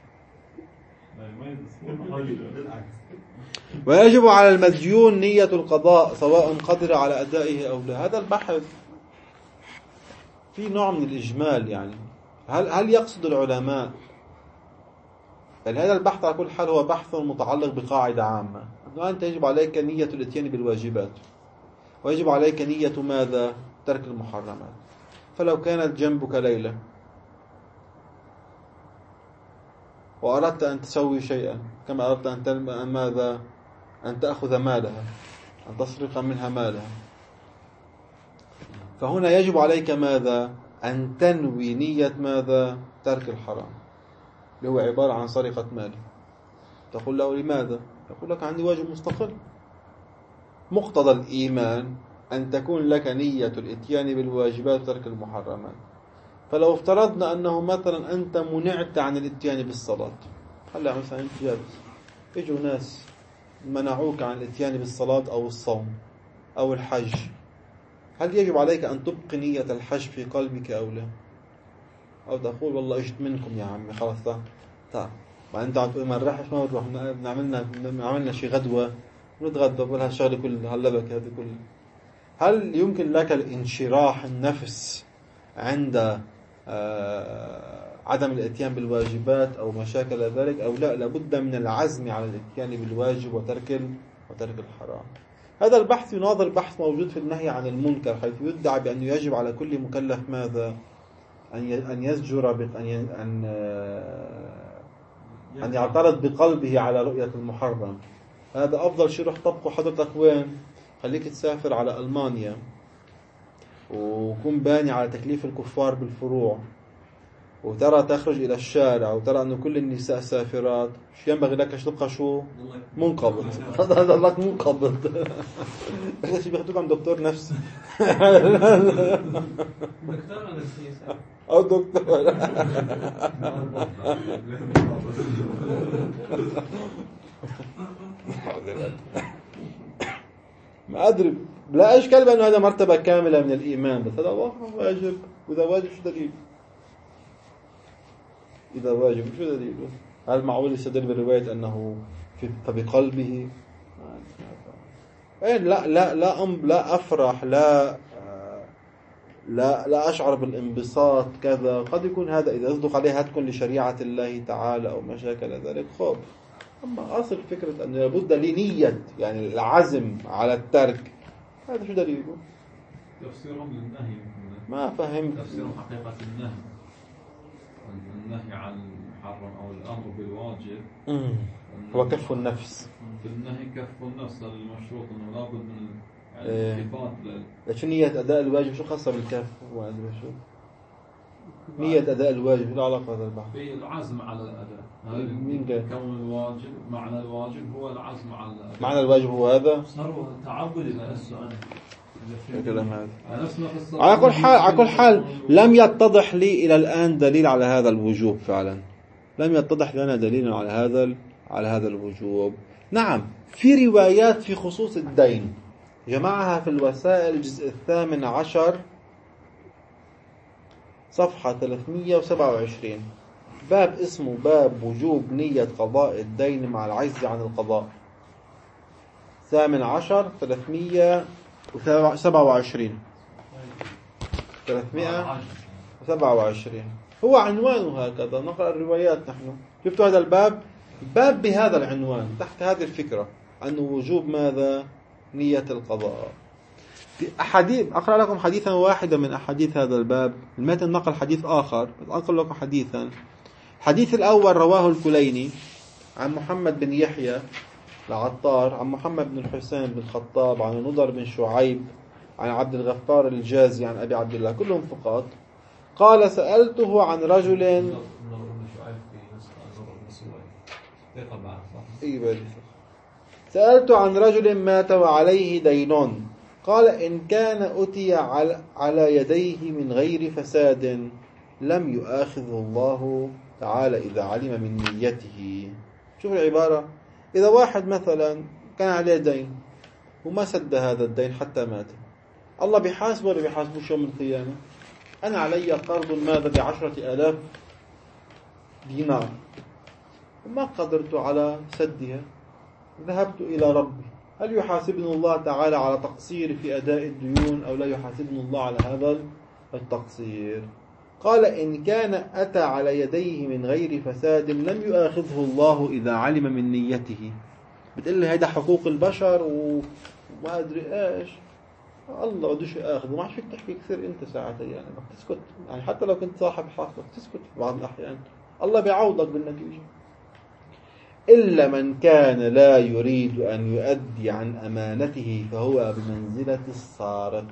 ويجب على المديون نية القضاء سواء قدر على أدائه أو لا. هذا البحث في نوع من الإجمال، يعني هل هل يقصد العلماء؟ يعني هذا البحث على كل حال هو بحث متعلق بقاعدة عامة، أنه أنت يجب عليك نية الإتيان بالواجبات، ويجب عليك نية ماذا؟ ترك المحرمات. فلو كانت جنبك ليلة وأردت أن تسوي شيئا، كما أردت أن تلم ماذا؟ أن تأخذ مالها، أن تسرق منها مالها، فهنا يجب عليك ماذا؟ أن تنوي نية ماذا؟ ترك الحرام، اللي هو عبارة عن سرقة مال. تقول له لماذا؟ يقول لك عندي واجب مستقل. مقتضى الإيمان أن تكون لك نية الإتيان بالواجبات وترك المحرمات. فلو افترضنا أنه مثلا أنت منعت عن الإتيان بالصلاة، هلا مثلا أنت جالس يجوا ناس منعوك عن الإتيان بالصلاة أو الصوم أو الحج، هل يجب عليك أن تبقي نية الحج في قلبك أو لا؟ أو تقول والله إجت منكم يا عمي خلاص تعال، ما أنت عم تقول ما نروحش ما نروح نعملنا نعملنا شيء غدوة ونتغدى ولا هالشغلة كلها هاللبك هذه كلها. هل يمكن لك الانشراح النفس عند عدم الاتيان بالواجبات أو مشاكل ذلك أو لا؟ لابد من العزم على الاتيان بالواجب وترك وترك الحرام. هذا البحث يناظر بحث موجود في النهي عن المنكر، حيث يدعى بأنه يجب على كل مكلف ماذا؟ أن أن يزجر بأن أن أن يعترض بقلبه على رؤية المحرم. هذا أفضل شيء. روح طبقه حضرتك وين؟ خليك تسافر على ألمانيا وكن باني على تكليف الكفار بالفروع، وترى تخرج إلى الشارع وترى أن كل النساء سافرات، شو ينبغي لك أن تبقى شو؟ منقبض. هذا لك منقبض. بس بياخدوك عند دكتور نفسي. دكتور ولا سياسة؟ أو دكتور. ما أدري، لا أشكال بأنه هذا مرتبة كاملة من الإيمان، بس هذا واجب. وإذا واجب شو دليل؟ إذا واجب شو دليله؟ هل معقول يستدل بالرواية أنه فبقلبه؟ إيه لا لا لا أم لا أفرح لا لا لا أشعر بالانبساط كذا. قد يكون هذا إذا أصدق عليه هتكون لشريعة الله تعالى أو ما شاكل ذلك خوف. أما أصل فكرة أن لابد لنية يعني العزم على الترك، هذا شو دليله؟ تفسيرهم للنهي ما فهمت. تفسيرهم حقيقة النهي، النهي عن المحرم أو الأمر بالواجب هو كف النفس. في النهي كف النفس المشروط أنه لابد من يعني إيه. الالتفات لل... لكن نية أداء الواجب شو خاصة بالكف؟ ما أدري شو نية أداء الواجب، شو علاقة هذا البحث؟ في العزم على الأداء. مين قال؟ كون الواجب معنى الواجب هو العزم على الأداء. معنى الواجب هو هذا؟ صار تعبدي بس أنا الكلام هذا. على على كل حال على كل حال لم يتضح لي إلى الآن دليل على هذا الوجوب فعلا. لم يتضح لنا دليل على هذا على هذا الوجوب. نعم في روايات في خصوص الدين جمعها في الوسائل الجزء الثامن عشر صفحة ثلاثمئة وسبعة وعشرين، باب اسمه باب وجوب نية قضاء الدين مع العجز عن القضاء. ثامن عشر ثلاثمئة وسبعة وعشرين ثلاثمئة وسبعة وعشرين هو عنوانه هكذا. نقرأ الروايات نحن. شفتوا هذا الباب؟ باب بهذا العنوان تحت هذه الفكرة أنه وجوب ماذا؟ نية القضاء. في أحاديث أقرأ لكم حديثا واحدا من أحاديث هذا الباب. المتن نقل حديث آخر، أقرأ لكم حديثا. الحديث الأول رواه الكليني عن محمد بن يحيى العطار عن محمد بن الحسين بن الخطاب عن نضر بن شعيب عن عبد الغفار الجازي عن أبي عبد الله، كلهم ثقات. قال سألته عن رجل سألت عن رجل مات وعليه دين، قال إن كان أتي على يديه من غير فساد لم يؤاخذه الله تعالى إذا علم من نيته. شوف العبارة، إذا واحد مثلا كان عليه دين وما سد هذا الدين حتى مات، الله بيحاسبه ولا بيحاسبه يوم القيامة؟ أنا علي قرض ماذا بعشرة آلاف دينار وما قدرت على سدها، ذهبت إلى ربي، هل يحاسبني الله تعالى على تقصير في أداء الديون أو لا يحاسبني الله على هذا التقصير؟ قال إن كان أتى على يديه من غير فساد لم يؤاخذه الله إذا علم من نيته. بتقول لي هيدا حقوق البشر وما أدري إيش، الله بدوش يأخذ. ما عادش فيك تحكي كثير أنت ساعتها، يعني بدك تسكت، يعني حتى لو كنت صاحب حق بدك تسكت في بعض الأحيان، الله بيعوضك بالنتيجة. إلا من كان لا يريد أن يؤدي عن أمانته فهو بمنزلة السارق.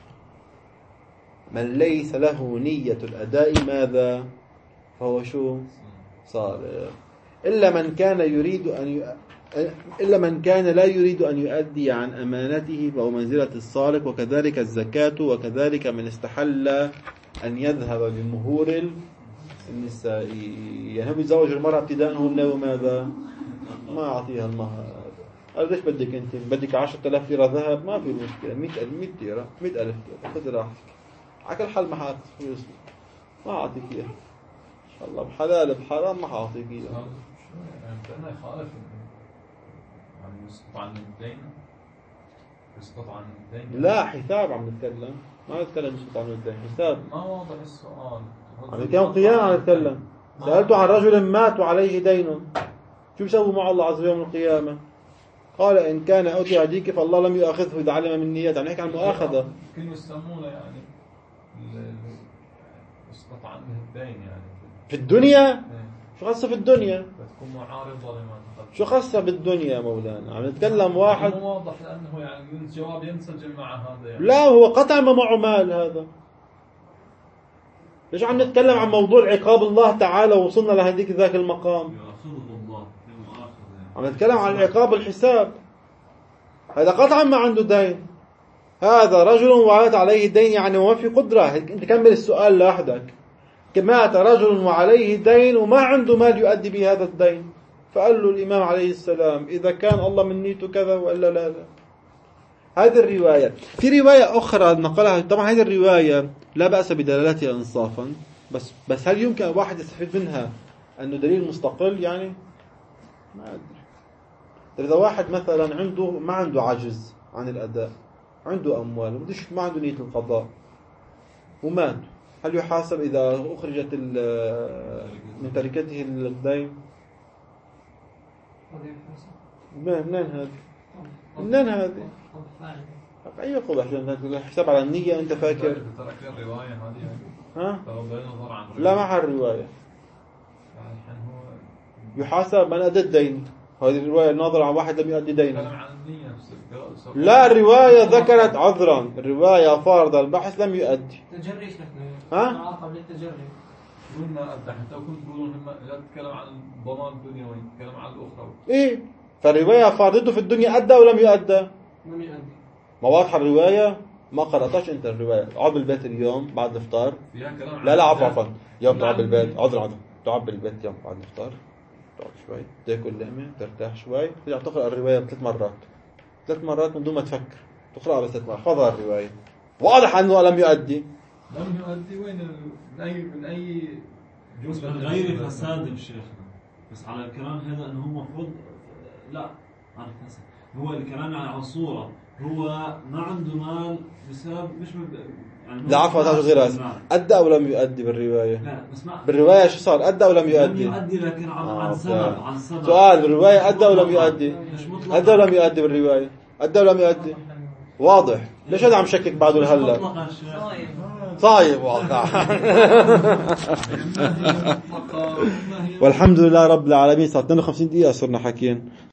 من ليس له نية الأداء ماذا؟ فهو شو؟ سارق. إلا من كان يريد أن ي... إلا من كان لا يريد أن يؤدي عن أمانته فهو منزلة السارق. وكذلك الزكاة، وكذلك من استحل أن يذهب بمهور النساء. يعني هو بيتزوج المرأة ابتداء هو ناوي ماذا؟ ما أعطيها المهر. قال ليش بدك أنت؟ بدك عشرة آلاف ليرة ذهب؟ ما في مشكلة، مئة مئة ليرة مئة ألف ليرة، خذ راحتك. على كل حال ما حاعطيك فلوس، ما أعطيك إياها إن شاء الله، بحلال بحرام ما حاعطيك إياها. أنا خالف عن يسقط عن الدين، يسقط عن الدين. لا حساب عم نتكلم، ما نتكلم يسقط عن الدين، حساب. ما واضح السؤال. عن يوم القيامة عم نتكلم. سألت عن رجل مات وعليه دين، شو بيسوي مع الله عز وجل يوم القيامة؟ قال إن كان أوتي هديك فالله لم يؤاخذه إذا علم من نيته. يعني هيك عن مؤاخذة. كانوا يسمونه يعني يسقط عنه الدين يعني في الدنيا؟ شو خاصة في الدنيا؟ بتكون معارضة لما تقدم. شو خاصة بالدنيا مولانا؟ عم نتكلم واحد مو واضح لأنه يعني الجواب ينسجم مع هذا يعني. لا هو قطع ما معه مال هذا. ليش عم نتكلم عن موضوع عقاب الله تعالى ووصلنا لهذيك ذاك المقام؟ يأخذه الله يوم آخر يعني. عم نتكلم عن العقاب الحساب. هذا قطعا ما عنده دين، هذا رجل وعلت عليه دين، يعني ما في قدرة. انت كمل السؤال لوحدك. مات رجل وعليه دين وما عنده مال يؤدي به هذا الدين، فقال له الإمام عليه السلام إذا كان الله من نيته كذا وإلا لا لا. هذه الرواية. في رواية أخرى نقلها، طبعا هذه الرواية لا بأس بدلالتها إنصافا، بس بس هل يمكن واحد يستفيد منها أنه دليل مستقل؟ يعني ما أدري. إذا واحد مثلا عنده ما عنده عجز عن الأداء، عنده أموال ما عنده نية القضاء ومات، هل يحاسب إذا أخرجت من تركته الدين؟ منين هذا؟ منين هذا؟ أي قبح؟ حساب على النية أنت فاكر؟ ترك الرواية هذه ها؟ عن لا مع الرواية يحاسب من أدى الدين. هذه الرواية ناظرة عن واحد لم يؤدي دينه. لا الرواية ذكرت عذرا، الرواية فارضة البحث لم يؤدي. تجري شكله. ها؟ قبل التجري. قلنا أدى حتى كنت تقولون لا تتكلم عن الضمان الدنيوي، تتكلم عن الأخرى. إيه؟ فالرواية فارضته في الدنيا أدى ولم يؤدى. لم يؤدي. ما واضحة الرواية؟ ما قرأتش أنت الرواية. عب البيت اليوم بعد الإفطار. لا لا عفوا عفوا. يوم تعب البيت عذر عذر. تعب البيت يوم بعد الإفطار. تقعد شوي تاكل لقمة ترتاح شوي ترجع تقرأ الرواية ثلاث مرات ثلاث مرات من دون ما تفكر تقرأها بس ثلاث مرات. خذها الرواية واضح أنه لم يؤدي. لم يؤدي وين من أي من أي جزء من غير فساد بشيخنا، بس على الكلام هذا أنه هو مفروض لا عن الفساد. هو الكلام عن صورة هو ما عنده مال بسبب مش ب... يعني لا عفوا هذا غير هذا. أدى أو لم يؤدي بالرواية؟ لا بس ما بالرواية شو صار؟ أدى أو لم يؤدي؟ لم يؤدي لكن عن, آه عن سبب عن سبب. سؤال بالرواية أدى أو لم يؤدي؟ مش مطلق. أدى أو لم يؤدي بالرواية؟ أدى أو لم يؤدي؟ واضح. ليش هذا عم شكك بعده لهلا؟ صايب واضح. والحمد لله رب العالمين. صار اثنين وخمسين دقيقة صرنا حكيين.